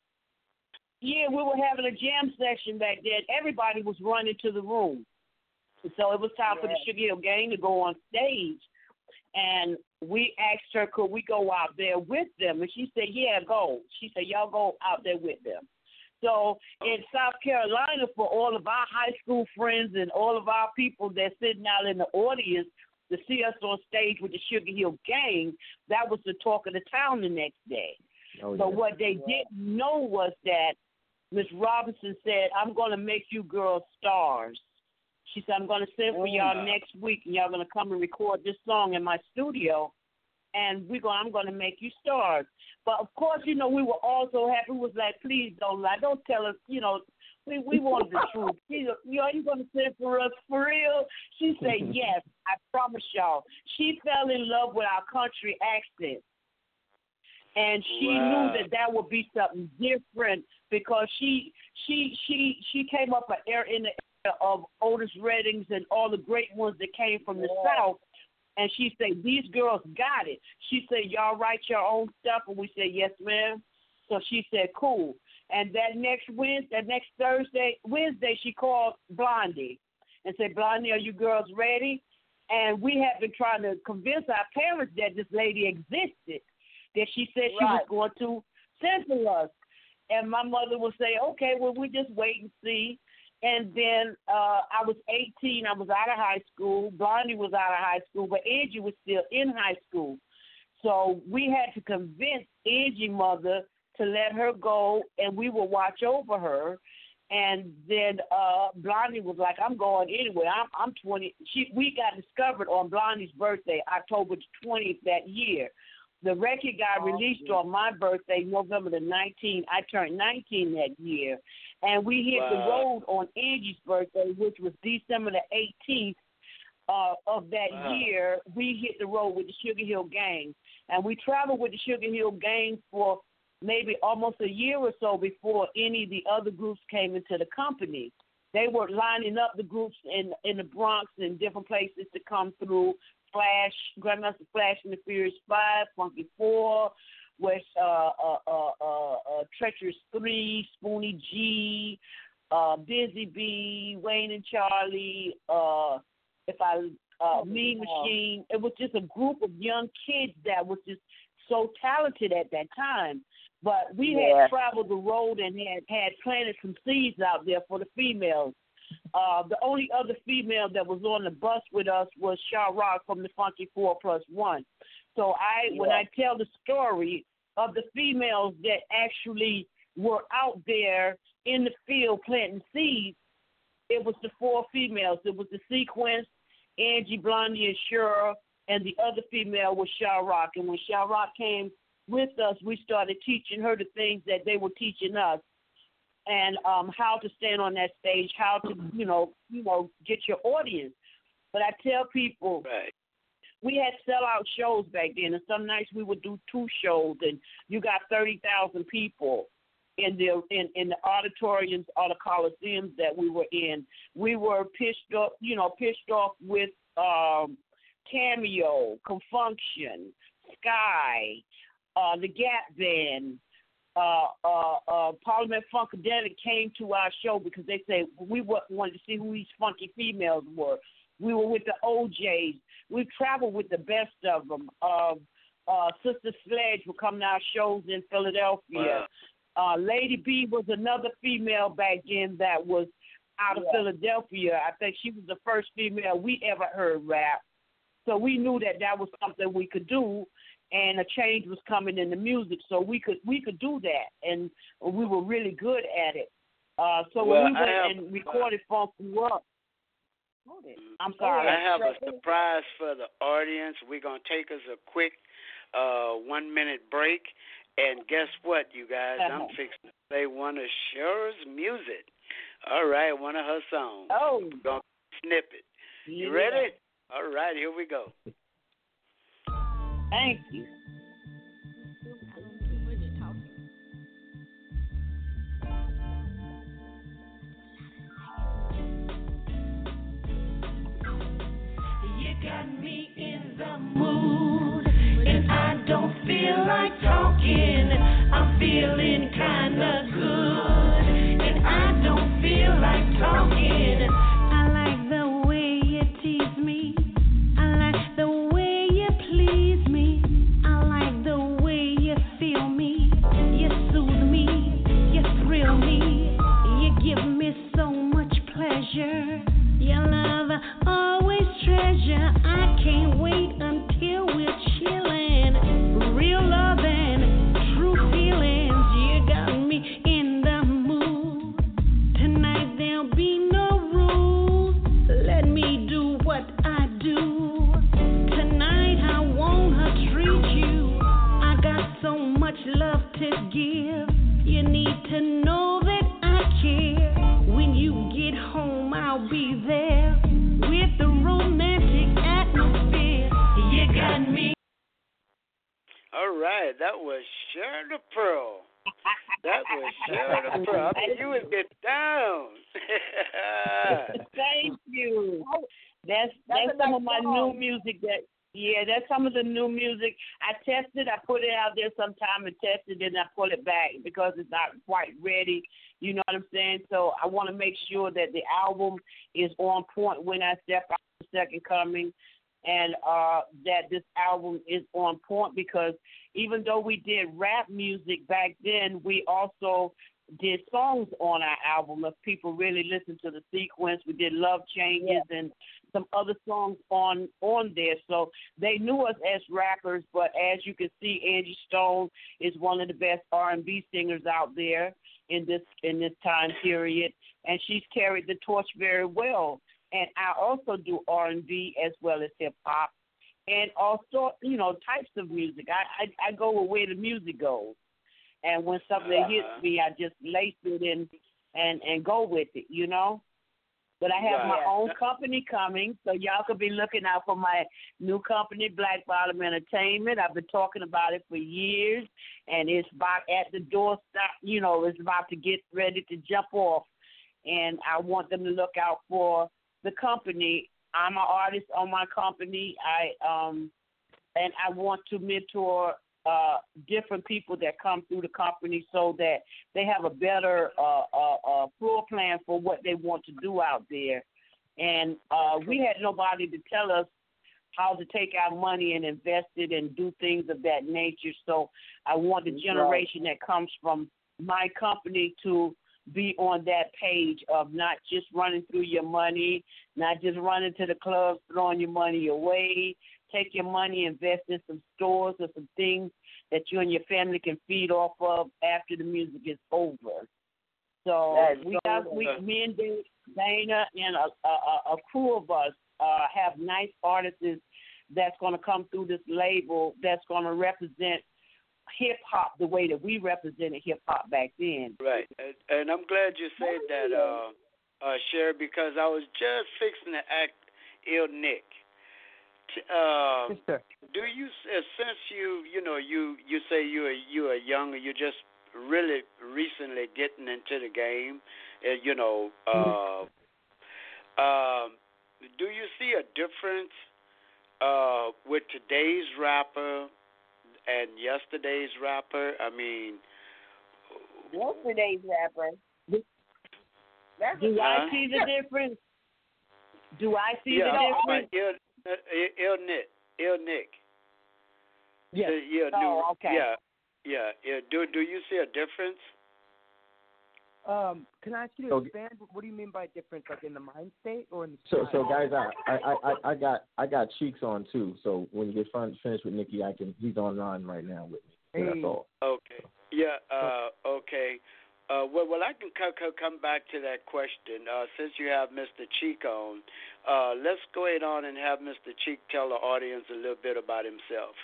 Yeah, we were having a jam session back then. Everybody was running to the room. So it was time yeah. for the Sugar Hill Gang to go on stage. And we asked her, could we go out there with them? And she said, yeah, go. She said, y'all go out there with them. So in South Carolina, for all of our high school friends and all of our people that's sitting out in the audience to see us on stage with the Sugar Hill Gang, that was the talk of the town the next day. Oh, so yeah. what they yeah. didn't know was that Miss Robinson said, I'm going to make you girls stars. She said, I'm going to send for y'all next week, and y'all going to come and record this song in my studio, and we're going, I'm going to make you stars. But, of course, you know, we were all so happy. We was like, please don't lie. Don't tell us, you know, we, we wanted the truth. You know, you know, you going to send for us for real? She said, yes, I promise y'all. She fell in love with our country accent. And she wow. knew that that would be something different because she she she she came up in the of Otis Reddings and all the great ones that came from the yeah. South, And she said, these girls got it. She said, y'all write your own stuff? And we said, yes, ma'am. So she said, cool. And that next Wednesday, that next Thursday, Wednesday, she called Blondie and said, Blondie, are you girls ready? And we had been trying to convince our parents that this lady existed, that she said she right. was going to send to us. And my mother would say, okay, well, we just wait and see. And then uh, I was eighteen. I was out of high school. Blondie was out of high school, but Angie was still in high school. So we had to convince Angie's mother to let her go, and we would watch over her. And then uh, Blondie was like, I'm going anyway. I'm, I'm twenty. She, we got discovered on Blondie's birthday, October twentieth that year. The record got oh, released yeah. on my birthday, November the nineteenth. I turned nineteen that year. And we hit wow. the road on Angie's birthday, which was December the eighteenth uh, of that wow. year. We hit the road with the Sugar Hill Gang. And we traveled with the Sugar Hill Gang for maybe almost a year or so before any of the other groups came into the company. They were lining up the groups in in the Bronx and different places to come through. Flash, Grandmaster Flash and the Furious Five, Funky Four, West uh, uh, uh, uh, uh, Treacherous Three, Spoonie G, uh, Busy B, Wayne and Charlie. Uh, if I uh, Mean Machine. It was just a group of young kids that was just so talented at that time. But we yeah. had traveled the road and had, had planted some seeds out there for the females. Uh, the only other female that was on the bus with us was Sha Rock from the Funky Four Plus One. So I, yeah. when I tell the story of the females that actually were out there in the field planting seeds, it was the four females. It was the Sequence, Angie, Blondie, and Shura, and the other female was Sha Rock. And when Sha Rock came with us, we started teaching her the things that they were teaching us, and um, how to stand on that stage, how to, you know, you know, get your audience. But I tell people, right. we had sellout shows back then, and some nights we would do two shows, and you got thirty thousand people in the in, in the auditoriums or the coliseums that we were in. We were pitched up, you know, pitched off with um, Cameo, Confunction, Sky, uh, the Gap Band. Uh, uh, uh, Parliament Funkadelic came to our show because they said we wanted to see who these funky females were. We were with the O Js. We traveled with the best of them. Uh, uh, Sister Sledge would come to our shows in Philadelphia. Wow. Uh, Lady B was another female back then that was out of yeah. Philadelphia. I think she was the first female we ever heard rap. So we knew that that was something we could do, and a change was coming in the music, so we could we could do that, and we were really good at it. Uh, so well, when we went have, and recorded uh, Funky Up, I'm sorry. I have a surprise for the audience. We're going to take us a quick uh, one-minute break, and guess what, you guys? Uh-huh. I'm fixing to play one of Shura's music. All right, one of her songs. Oh. We're going to snip it. Yeah. You ready? All right, here we go. Thank you. You got me in the mood, and I don't feel like talking. I'm feeling kinda good, and I don't feel like talking. I like the way you tease me. I like the way you please me. I like the way you feel me. You soothe me. You thrill me. You give me so much pleasure. Your love I always treasure. I can't wait until we're chillin'. Real loving, true feelings. You got me in the mood. Tonight there'll be no rules. Let me do what I do. Tonight I wanna treat you. I got so much love to give. You need to know that I care. When you get home, I'll be there with the romantic atmosphere. You got me. All right, that was Shura the Pearl. That was Shura the Pearl. I mean, you would get down. Thank you. That's that's, that's some of my song. New music that Yeah, that's some of the new music. I tested, I put it out there sometime and tested it, and I pull it back because it's not quite ready. You know what I'm saying? So I want to make sure that the album is on point when I step out the Second Coming, and uh, that this album is on point because even though we did rap music back then, we also did songs on our album. If people really listen to the sequence, we did Love Changes yeah. and some other songs on on there. So they knew us as rappers, but as you can see, Angie Stone is one of the best R and B singers out there in this in this time period, and she's carried the torch very well. And I also do R and B as well as hip hop, and also you know types of music. I I, I go where the music goes. And when something uh-huh. hits me, I just lace it in and, and go with it, you know. But I have right. my own company coming, so y'all could be looking out for my new company, Black Bottom Entertainment. I've been talking about it for years, and it's about at the doorstep. You know, it's about to get ready to jump off, and I want them to look out for the company. I'm an artist on my company. I um, and I want to mentor Uh, different people that come through the company so that they have a better uh, uh, uh, floor plan for what they want to do out there. And uh, we had nobody to tell us how to take our money and invest it and do things of that nature. So I want the generation that comes from my company to be on that page of not just running through your money, not just running to the clubs, throwing your money away. Take your money, invest in some stores or some things that you and your family can feed off of after the music is over. So that's we got we, me and Dana and a, a, a crew of us uh, have nice artists that's going to come through this label that's going to represent hip hop the way that we represented hip hop back then. Right, and, and I'm glad you said that, uh, uh, Sherry, because I was just fixing to act Ill Nick. Uh, yes, do you uh, since you you know you you say you are you are young, you're just really recently getting into the game, uh, you know uh, um, do you see a difference uh, with today's rapper and yesterday's rapper? I mean, yesterday's rapper. That's do I huh? see the difference? Do I see yeah, the difference? Yeah. Uh, Il Nick, Il Nick. Yes. Uh, yeah. Oh, new, okay. Yeah, yeah, yeah. Do Do you see a difference? Um, can I ask you to expand? What do you mean by difference, like in the mind state or in the? So, so guys, I, I, I, I got, I got Cheeks on too. So when you get fin- finished with Nikki, I can. He's online right now with me. So hey. That's all. Okay. Yeah. Uh. Okay. Uh, well, well, I can c- c- come back to that question. Uh, since you have Mister Cheek on, uh, let's go ahead on and have Mister Cheek tell the audience a little bit about himself.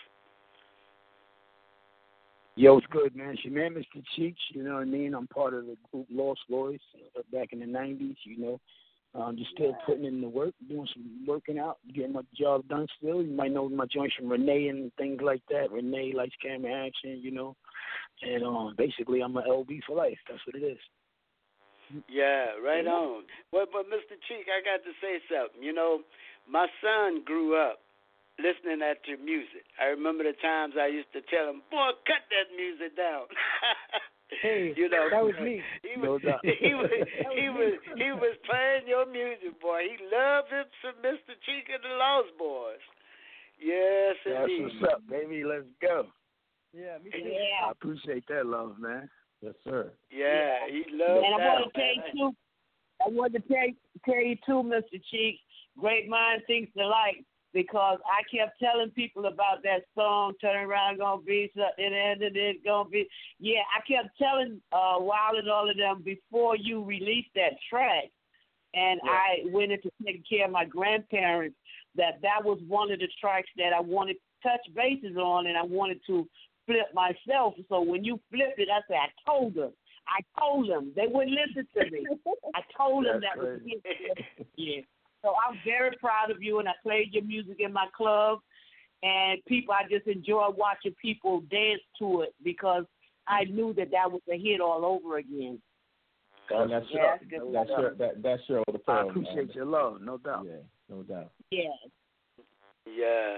Yo, it's good, man. It's your man, Mister Cheek. You know what I mean? I'm part of the group Lost Boys uh, back in the nineties, you know. I'm just still putting in the work, doing some working out, getting my job done still. You might know my joints from Renee and things like that. Renee, Lights, Camera, Action, you know. And um, basically, I'm an L B for life. That's what it is. Yeah, right on. Well, but Mister Cheek, I got to say something. You know, my son grew up listening at your music. I remember the times I used to tell him, boy, cut that music down. Hey, you know, that was me. He was, no he was, he was, he was playing your music, boy. He loved him some Mister Cheek and the Lost Boys. Yes, That's indeed. what's up, baby. Let's go. Yeah, me too. Yeah. I appreciate that love, man. Yes, sir. Yeah, he loved and that. And I want to tell you too. I want to tell, tell you too, Mister Cheek. Great mind thinks alike. Because I kept telling people about that song, Turn Around, Gonna Be Something, and it's gonna be. Yeah, I kept telling uh, Wild and all of them before you released that track, and yeah. I went into taking care of my grandparents, that that was one of the tracks that I wanted to touch bases on, and I wanted to flip myself. So when you flipped it, I said, I told them. I told them. They wouldn't listen to me. I told them that was it. Yeah. So I'm very proud of you, and I played your music in my club, and people, I just enjoy watching people dance to it because I knew that that was a hit all over again. And that's yeah, your, that's your, that, that's your the I appreciate man. your love, no doubt. Yeah, no doubt. Yeah. Yeah.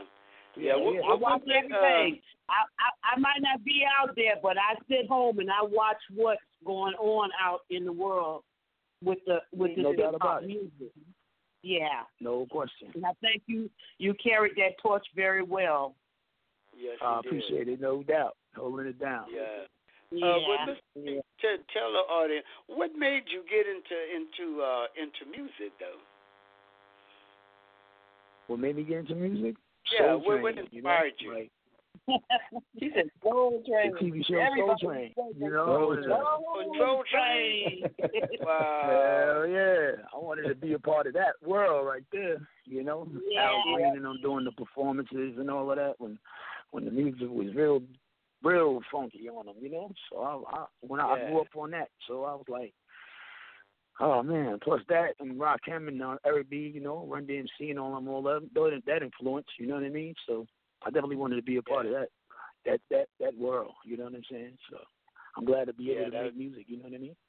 Yeah, what, I what, watch what, everything. uh, I, I I might not be out there, but I sit home and I watch what's going on out in the world with the with the no doubt hip about hop it. music. Yeah. No question. And I think you you carried that torch very well. yes, I you did. appreciate it, no doubt. Holding it down. Yeah. Yeah. Uh, well, Mister Yeah. Tell, tell the audience what made you get into into uh, into music though. What made me get into music? Yeah, Soul what, what Train, inspired you? you? Know? Like, He said Soul Train. the T V show Everybody Soul Train. says You that. know, Soul, Soul Train. Wow. Hell yeah! I wanted to be a part of that world right there. You know, Yeah. Al Green and them doing the performances and all of that when when the music was real, real funky on them. You know, so I, I when I, Yeah. I grew up on that, so I was like, oh man. Plus that and Rakim and uh, Eric B. You know, Run D M C and all them, all that that that influence. You know what I mean? So I definitely wanted to be a part Yeah. of that. That that that world, you know what I'm saying? So I'm glad to be Yeah, able to that- make music, you know what I mean?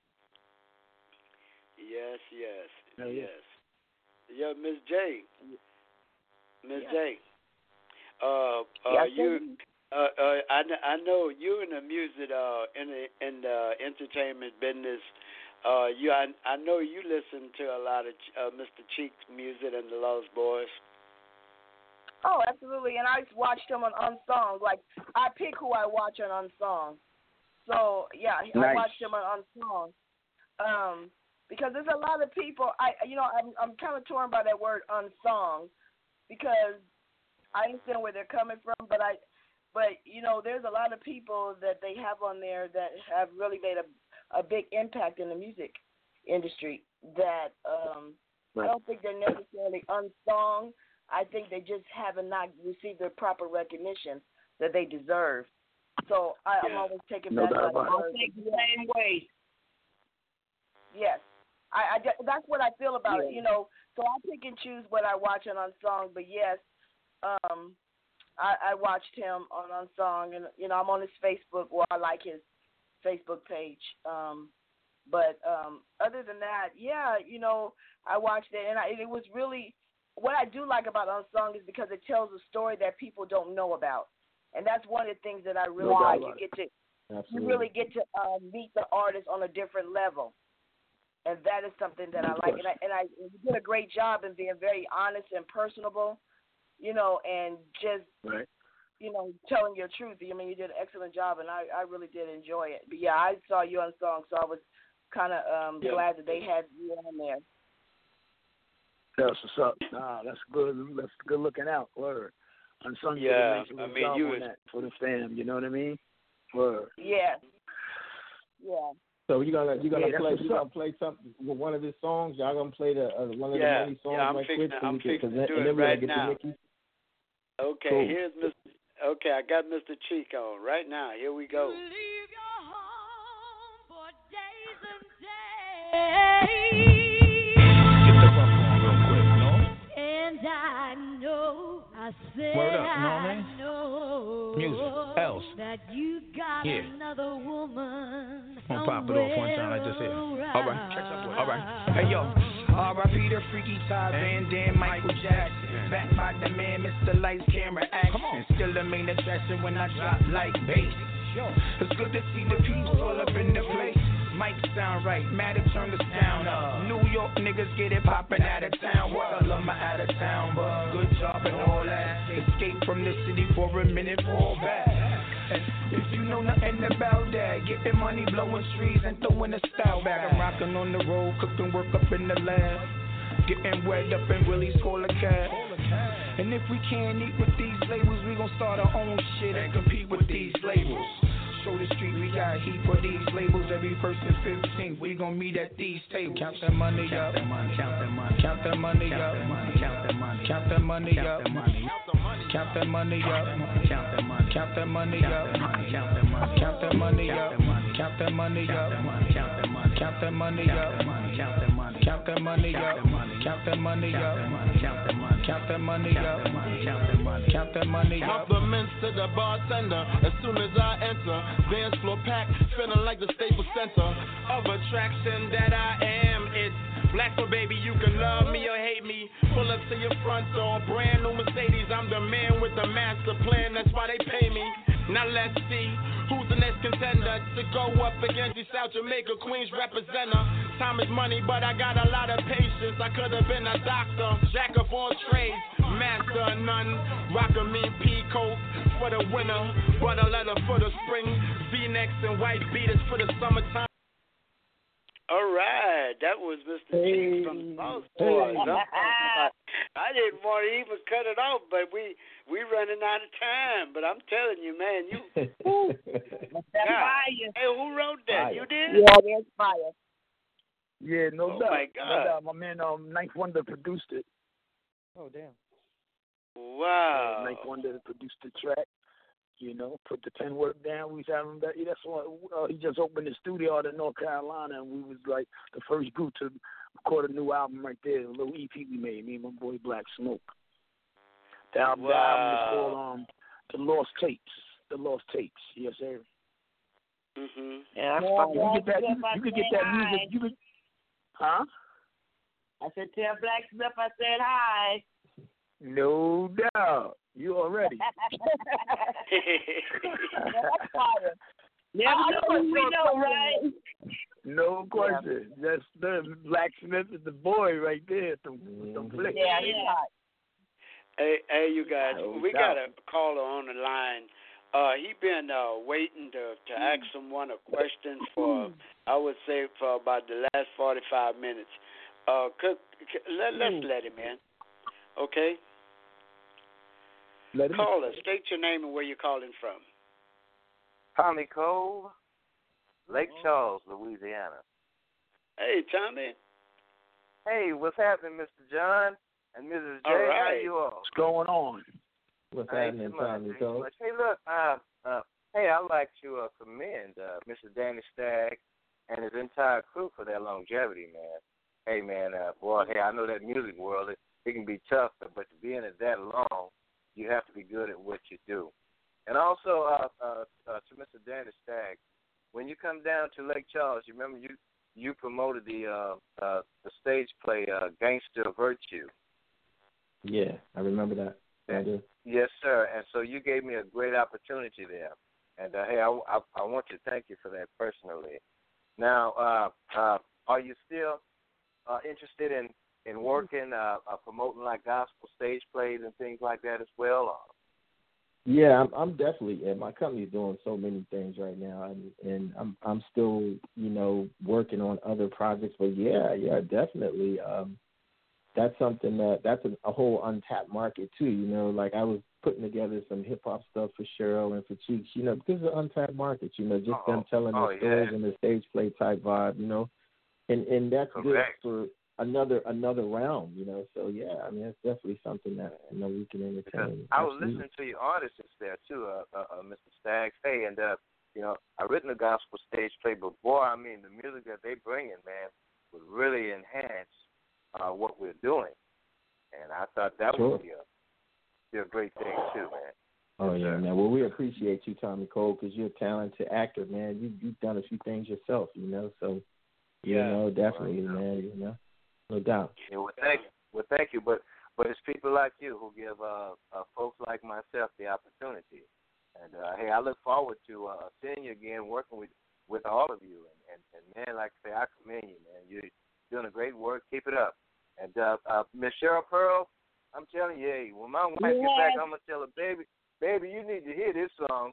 Yes, yes, Oh, yeah. yes. Yeah, Miss J. Miss Yeah. J. Uh, uh, Yes, you. Uh, uh, I kn- I know you in the music, uh, in the in the entertainment business. Uh, you I I know you listen to a lot of uh, Mister Cheek's music and the Lost Boys. Oh, absolutely. And I watched him on Unsung. Like, I pick who I watch on Unsung. So, yeah, I Nice. watched him on Unsung. Um, because there's a lot of people, I, you know, I'm I'm kind of torn by that word unsung because I understand where they're coming from, but I, but, you know, there's a lot of people that they have on there that have really made a, a big impact in the music industry that um, I don't think they're necessarily unsung. I think they just haven't not received the proper recognition that they deserve. So I, I'm Yeah. always taken No back doubt by about the it. I word. think the same way. Yes, I, I de- that's what I feel about it. Yeah. You know, so I pick and choose what I watch on Unsung. But yes, um, I, I watched him on Unsung, and you know, I'm on his Facebook. Well, I like his Facebook page. Um, but um, other than that, yeah, you know, I watched it, and I, it was really. What I do like about Unsung is because it tells a story that people don't know about, and that's one of the things that I really No doubt like. about You get to Absolutely. you really get to uh, meet the artist on a different level, and that is something that I like. And I and I you did a great job in being very honest and personable, you know, and just Right. you know telling your truth. I mean, you did an excellent job, and I I really did enjoy it. But yeah, I saw you on Song, so I was kind of um, Yeah. glad that they had you on there. That's what's up. Nah, that's good. That's good looking out. Word. Unsung did a Yeah, nice little I mean, job you on was- that for the fam. You know what I mean? Word. Yeah, yeah. So you gonna you gonna Yeah, that's play what's you gonna up. play something with one of his songs? Y'all gonna play the uh, one of Yeah, the many songs yeah, I'm right fixing quick, to- so I'm we can fixing to present, do and it then we're right gonna get now. to Nikki. Okay, Cool. here's Mister Okay, I got Mister Cheek on right now. Here we go. Leave your home for days and days. Get the fuck on real quick, no? And I know, I said Word up, know what I I mean? know Music, else. that you got Yeah. another woman. I'ma pop it off one time like this here. All right, check up with it. All right. Hey yo, R I P the freaky Ty Van Dam, Michael Jackson. Back by the man, Mister Lights, Camera, Action. Still the main attraction when I drop like bass. It's good to see the peeps all up in the place. Mic sound right, matter turn the sound up. New York niggas get it poppin' out of town. What I love my out of town, but good job and all that. Escape from the city for a minute, fall back. And if you know nothing about that, getting money, blowing trees and throwing the style back. I'm rocking on the road, cooking work up in the lab. Getting wet up and really score a cab. And if we can't eat with these labels, we gon' start our own shit and compete with these labels. Show the street we got heat for these labels. Every person fifteen, we gon' meet at these tables. Count that money up, count that money, count that money, count that money up, count that money, count that money up, count that money up, count that money, count that money up, count that money, count that money up, count that money up, count that money, count that money up, count that money, count that money up, count that money up, count that money, count that money up, count that money, count that money up. Compliments to the bartender as soon as I enter. Dance floor packed, feeling like the Staples Center. Of attraction that I am, it's black, so baby, you can love me or hate me. Pull up to your front door, brand new Mercedes, I'm the man with the master plan, that's why they pay me. Now let's see who's the next contender to go up against the South Jamaica Queens representer. Time is money, but I got a lot of patience. I could have been a doctor, jack of all trades, master of none. Rock a mean peacoat for the winter, but a leather for the spring. V-necks and white beaters for the summertime. All right, that was Mister Hey. Cheeks from Lost Boys. Hey. I, I didn't want to even cut it off, but we we running out of time. But I'm telling you, man, you. Woo, That's God. fire. Hey, who wrote that? Fire. You did? Yeah, that's fire. Yeah, no Oh, doubt. my No God. doubt. My man, um, Ninth Wonder produced it. Oh damn. Wow. Uh, Ninth Wonder produced the track. You know, put the pen work down. We was having that. That's why uh, he just opened the studio out in North Carolina, and we was like the first group to record a new album right there. A little E P we made. Me and my boy Black Smoke. The album, the album is called um, The Lost Tapes. The Lost Tapes. Yes, sir. Mhm. Yeah, that's Yeah, fine. You can get that. You, Black you can Smoke, get that hi. music. You can. Huh? I said, tell Black Snuff I said hi. No doubt. You already. That's fire. Never know what we know, right? No question. That's the Blacksmith is the boy right there. The, the flick. Yeah, he's hot. Hey, hey, you guys, No we doubt. got a caller on the line. Uh, he been uh, waiting to to ask someone a question for, I would say, for about the last forty-five minutes. Uh, could, could, let, let's let him in, okay? Let him Caller, state your name and where you're calling from. Tommy Cole, Lake Charles, Louisiana. Hey, Tommy. Hey, what's happening, Mister John and Missus J? All How right. you all? What's going on? What's Ain't happening, too much, Tommy ain't too Cole? much. Hey, look, uh, uh, hey, I'd like to uh, commend uh, Mister Danny Stagg and his entire crew for their longevity, man. Hey, man, uh, boy, hey, I know that music world, it, it can be tough, but to be in it that long, you have to be good at what you do. And also, uh, uh, uh, to Mister Danny Stagg, when you come down to Lake Charles, you remember you you promoted the uh, uh, the stage play uh, Gangster Virtue. Yeah, I remember that. I do. Yes, sir. And so you gave me a great opportunity there. And, uh, hey, I, I, I want to thank you for that personally. Now, uh, uh, are you still uh, interested in, in working, uh, uh, promoting like gospel stage plays and things like that as well? Or? Yeah, I'm, I'm definitely. Yeah, my company's doing so many things right now, and, and I'm I'm still, you know, working on other projects. But yeah, yeah, definitely. Um, that's something that that's a, a whole untapped market too. You know, like I was putting together some hip hop stuff for Cheryl and for Cheeks. You know, because it's an untapped market. You know, just Uh-oh. them telling Oh, their stories yeah. and the stage play type vibe. You know, and and that's Correct. good for another another round. You know, so yeah, I mean, it's definitely something that you know we can Because entertain. I was Absolutely. listening to your artists there too, uh, uh, uh, Mister Staggs. Hey, and uh, you know, I written a gospel stage play, but boy, I mean, the music that they bring in, man, would really enhance uh, what we're doing. And I thought that Sure. would be a, be a great thing too, man. Oh Yes, yeah, sir. man. Well, we appreciate you, Tommy Cole, because you're a talented actor, man. You you've done a few things yourself, you know. So, you Yeah. know, definitely, Well, man. You know, no doubt. Yeah, well, thank you. Well, thank you. But but it's people like you who give uh, uh, folks like myself the opportunity. And uh, hey, I look forward to uh, seeing you again, working with with all of you. And, and, and man, like I say, I commend you, man. You're doing a great work. Keep it up. And uh, uh, Miss Cheryl Pearl, I'm telling you, hey, when my wife Yes. gets back, I'm gonna tell her, baby, baby, you need to hear this song.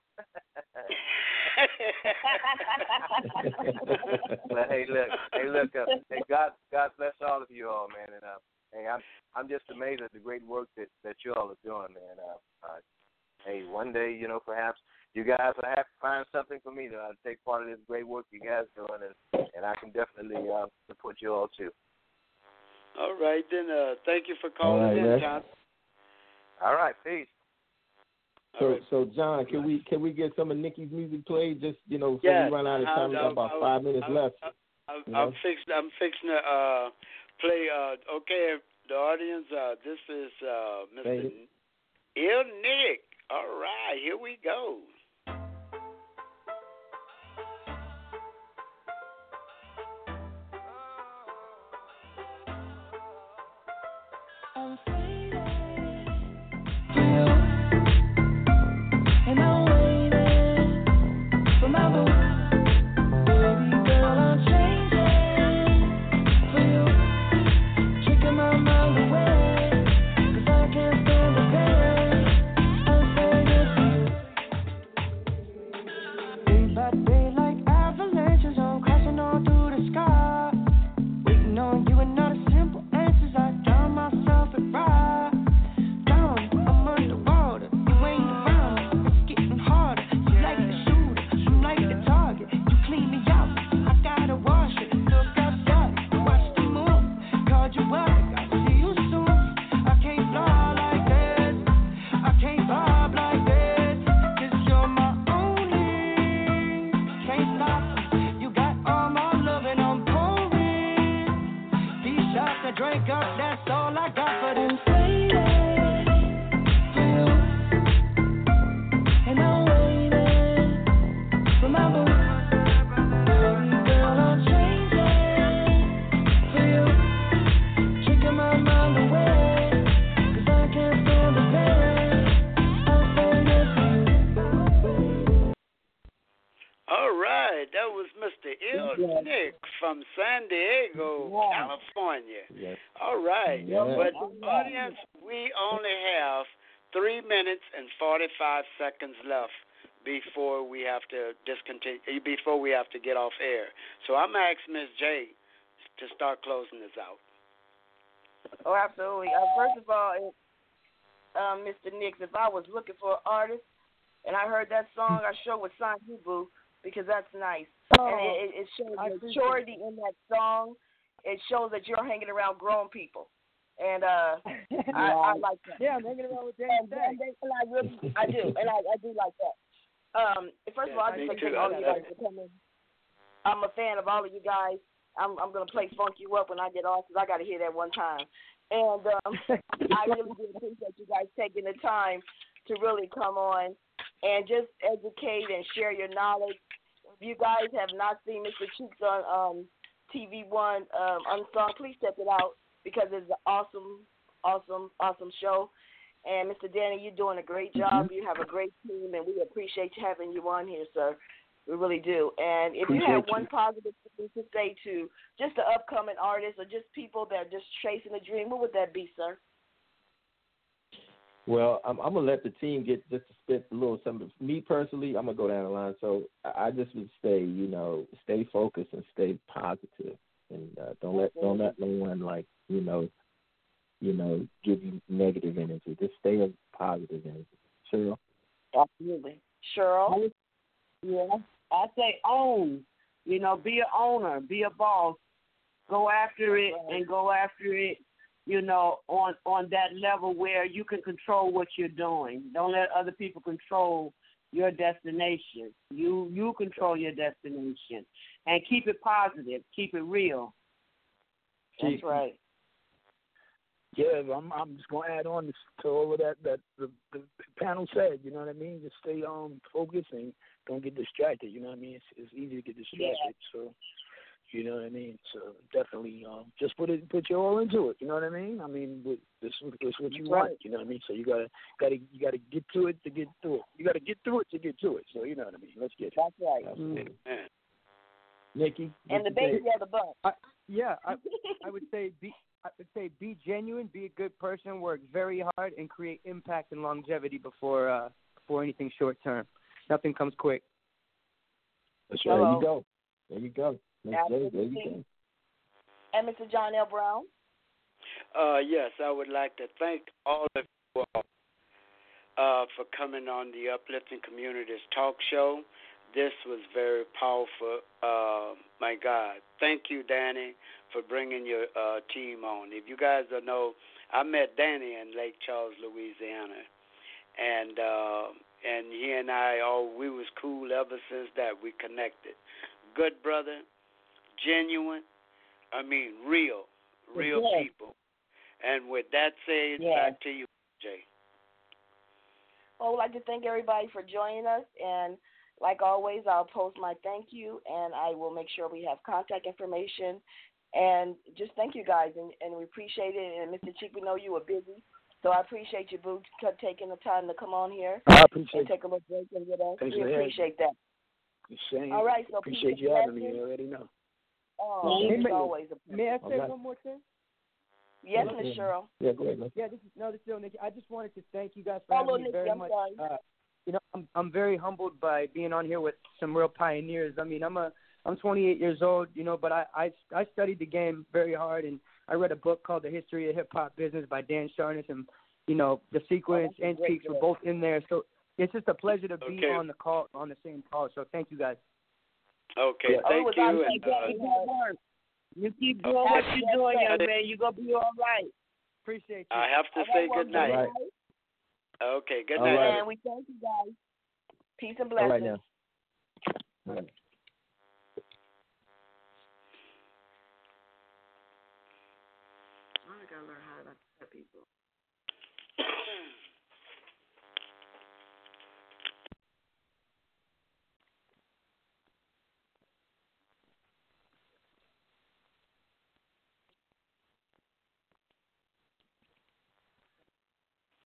But hey, look, hey, look, uh, hey, God, God bless all of you all, man. And uh, hey, I'm, I'm just amazed at the great work that, that you all are doing, man. Uh, uh, hey, one day, you know, perhaps you guys will have to find something for me to uh, take part of this great work you guys are doing, and, and I can definitely uh, support you all too. All right, then. Uh, thank you for All calling right, in, man. Tom. All right, peace. So, All right. so John, can we can we get some of Nikki's music played? Just you know, so Yes, we run out of time. We got I'll- about I'll- five minutes I'll- left. I'll- I'm, you I'm know? fixing. I'm fixing to uh, play. Uh, okay, the audience. Uh, this is uh, Mister Thank you. Il Nick. All right, here we go. When wake up, that's all I got for them. Waiting for you, and I'm waiting for my boo. Baby girl, I'm changing for you, tricking my mind away, 'cause I can't stand the pain. I'm waiting for you. All right, that was Mister Il Nick from San Diego, California. Yes. All right, Yeah. but audience, we only have three minutes and forty-five seconds left before we have to discontinue, before we have to get off air. So I'm asking Miss J to start closing this out. Oh, absolutely. Uh, first of all, it, um, Mister Nix, if I was looking for an artist and I heard that song, I sure would sign you, boo, because that's nice. Oh, and it, it shows I maturity in that song. It shows that you're hanging around grown people. And uh, I, I like that. Yeah, I'm hanging around with Dan And, Stagg. and, and I really, I do, and I, I do like that. Um, first of all, I just me like to too. thank all of you guys for coming. I'm a fan of all of you guys. I'm, I'm gonna play "Funk You Up" when I get off because I got to hear that one time. And um, I really do appreciate you guys taking the time to really come on and just educate and share your knowledge. If you guys have not seen Mister Cheeks on um, T V One um, Unsung, please check it out because it's an awesome, awesome, awesome show. And Mister Danny, you're doing a great job. Mm-hmm. You have a great team, and we appreciate having you on here, sir. We really do. And if Appreciate you have you. one positive thing to say to just the upcoming artists or just people that are just chasing a dream, what would that be, sir? Well, I'm, I'm gonna let the team get just to spit a little something. Me personally, I'm gonna go down the line. So I I just would say, you know, stay focused and stay positive, and uh, don't let don't let no one like you know, you know, give you negative energy. Just stay a positive energy. Cheryl. Absolutely, Cheryl. Yeah, I say own. You know, be an owner, be a boss. Go after it and go after it. You know, on on that level where you can control what you're doing. Don't let other people control your destination. You you control your destination, and keep it positive. Keep it real. That's right. Yeah, I'm I'm just gonna add on to all of that that the, the panel said. You know what I mean? Just stay um focused and don't get distracted. You know what I mean? It's it's easy to get distracted. Yeah. So you know what I mean? So definitely um just put it put your all into it. You know what I mean? I mean with, this is what you That's want. right. You know what I mean? So you gotta gotta you gotta get to it to get through it. You gotta get through it to get to it. So you know what I mean? Let's get it. That's right. Absolutely. Man. Nikki. And the Nikki, baby of the bunch. I, yeah, I, I would say be I would say be genuine, be a good person, work very hard, and create impact and longevity before uh, before anything short term. Nothing comes quick. That's right. There Hello. you go. There you go. Miss J, there you Absolutely. go. And Mister John L. Brown. Uh, yes, I would like to thank all of you all uh, for coming on the Uplifting Communities Talk Show. This was very powerful. Uh, my God. Thank you, Danny, for bringing your uh, team on. If you guys don't know, I met Danny in Lake Charles, Louisiana. And uh, and he and I, oh, we was cool ever since that. We connected. Good brother, genuine, I mean real, real Yes. people. And with that said, Yes. back to you, Jay. Well, I would like to thank everybody for joining us. And like always, I'll post my thank you, and I will make sure we have contact information. And just thank you guys, and, and we appreciate it. And Mister Cheek, we know you were busy, so I appreciate you, Boo, for taking the time to come on here I appreciate and take a little break and with us. Thanks We for having appreciate that. the same. All right, so appreciate peace you and having me. blessings. You already know. Oh, Hey, it's may- always a pleasure. May I say All right. one more thing? Yes, Yeah. Miss Cheryl. Yeah, go ahead, man. Yeah, this is no, this is still Nikki. I just wanted to thank you guys for Oh, having little me Nikki, very I'm much. sorry. Uh, you know, I'm I'm very humbled by being on here with some real pioneers. I mean, I'm a I'm twenty-eight years old, you know, but I I, I studied the game very hard, and I read a book called The History of Hip Hop Business by Dan Sharness, and you know, the sequence Oh, that's a and great Cheeks were book. both in there. So it's just a pleasure to be Okay. on the call on the same call. So thank you guys. Okay, Yeah. Oh, it thank was you. awesome. And, uh, Keep good work. You keep doing Okay. what you're doing, young Okay. man. You're going to be all right. Appreciate you. I have to All say right, well, good night. All right. Okay, good All night. right. And we thank you guys. Peace and All blessings. right now. All right. gotta learn how to upset people.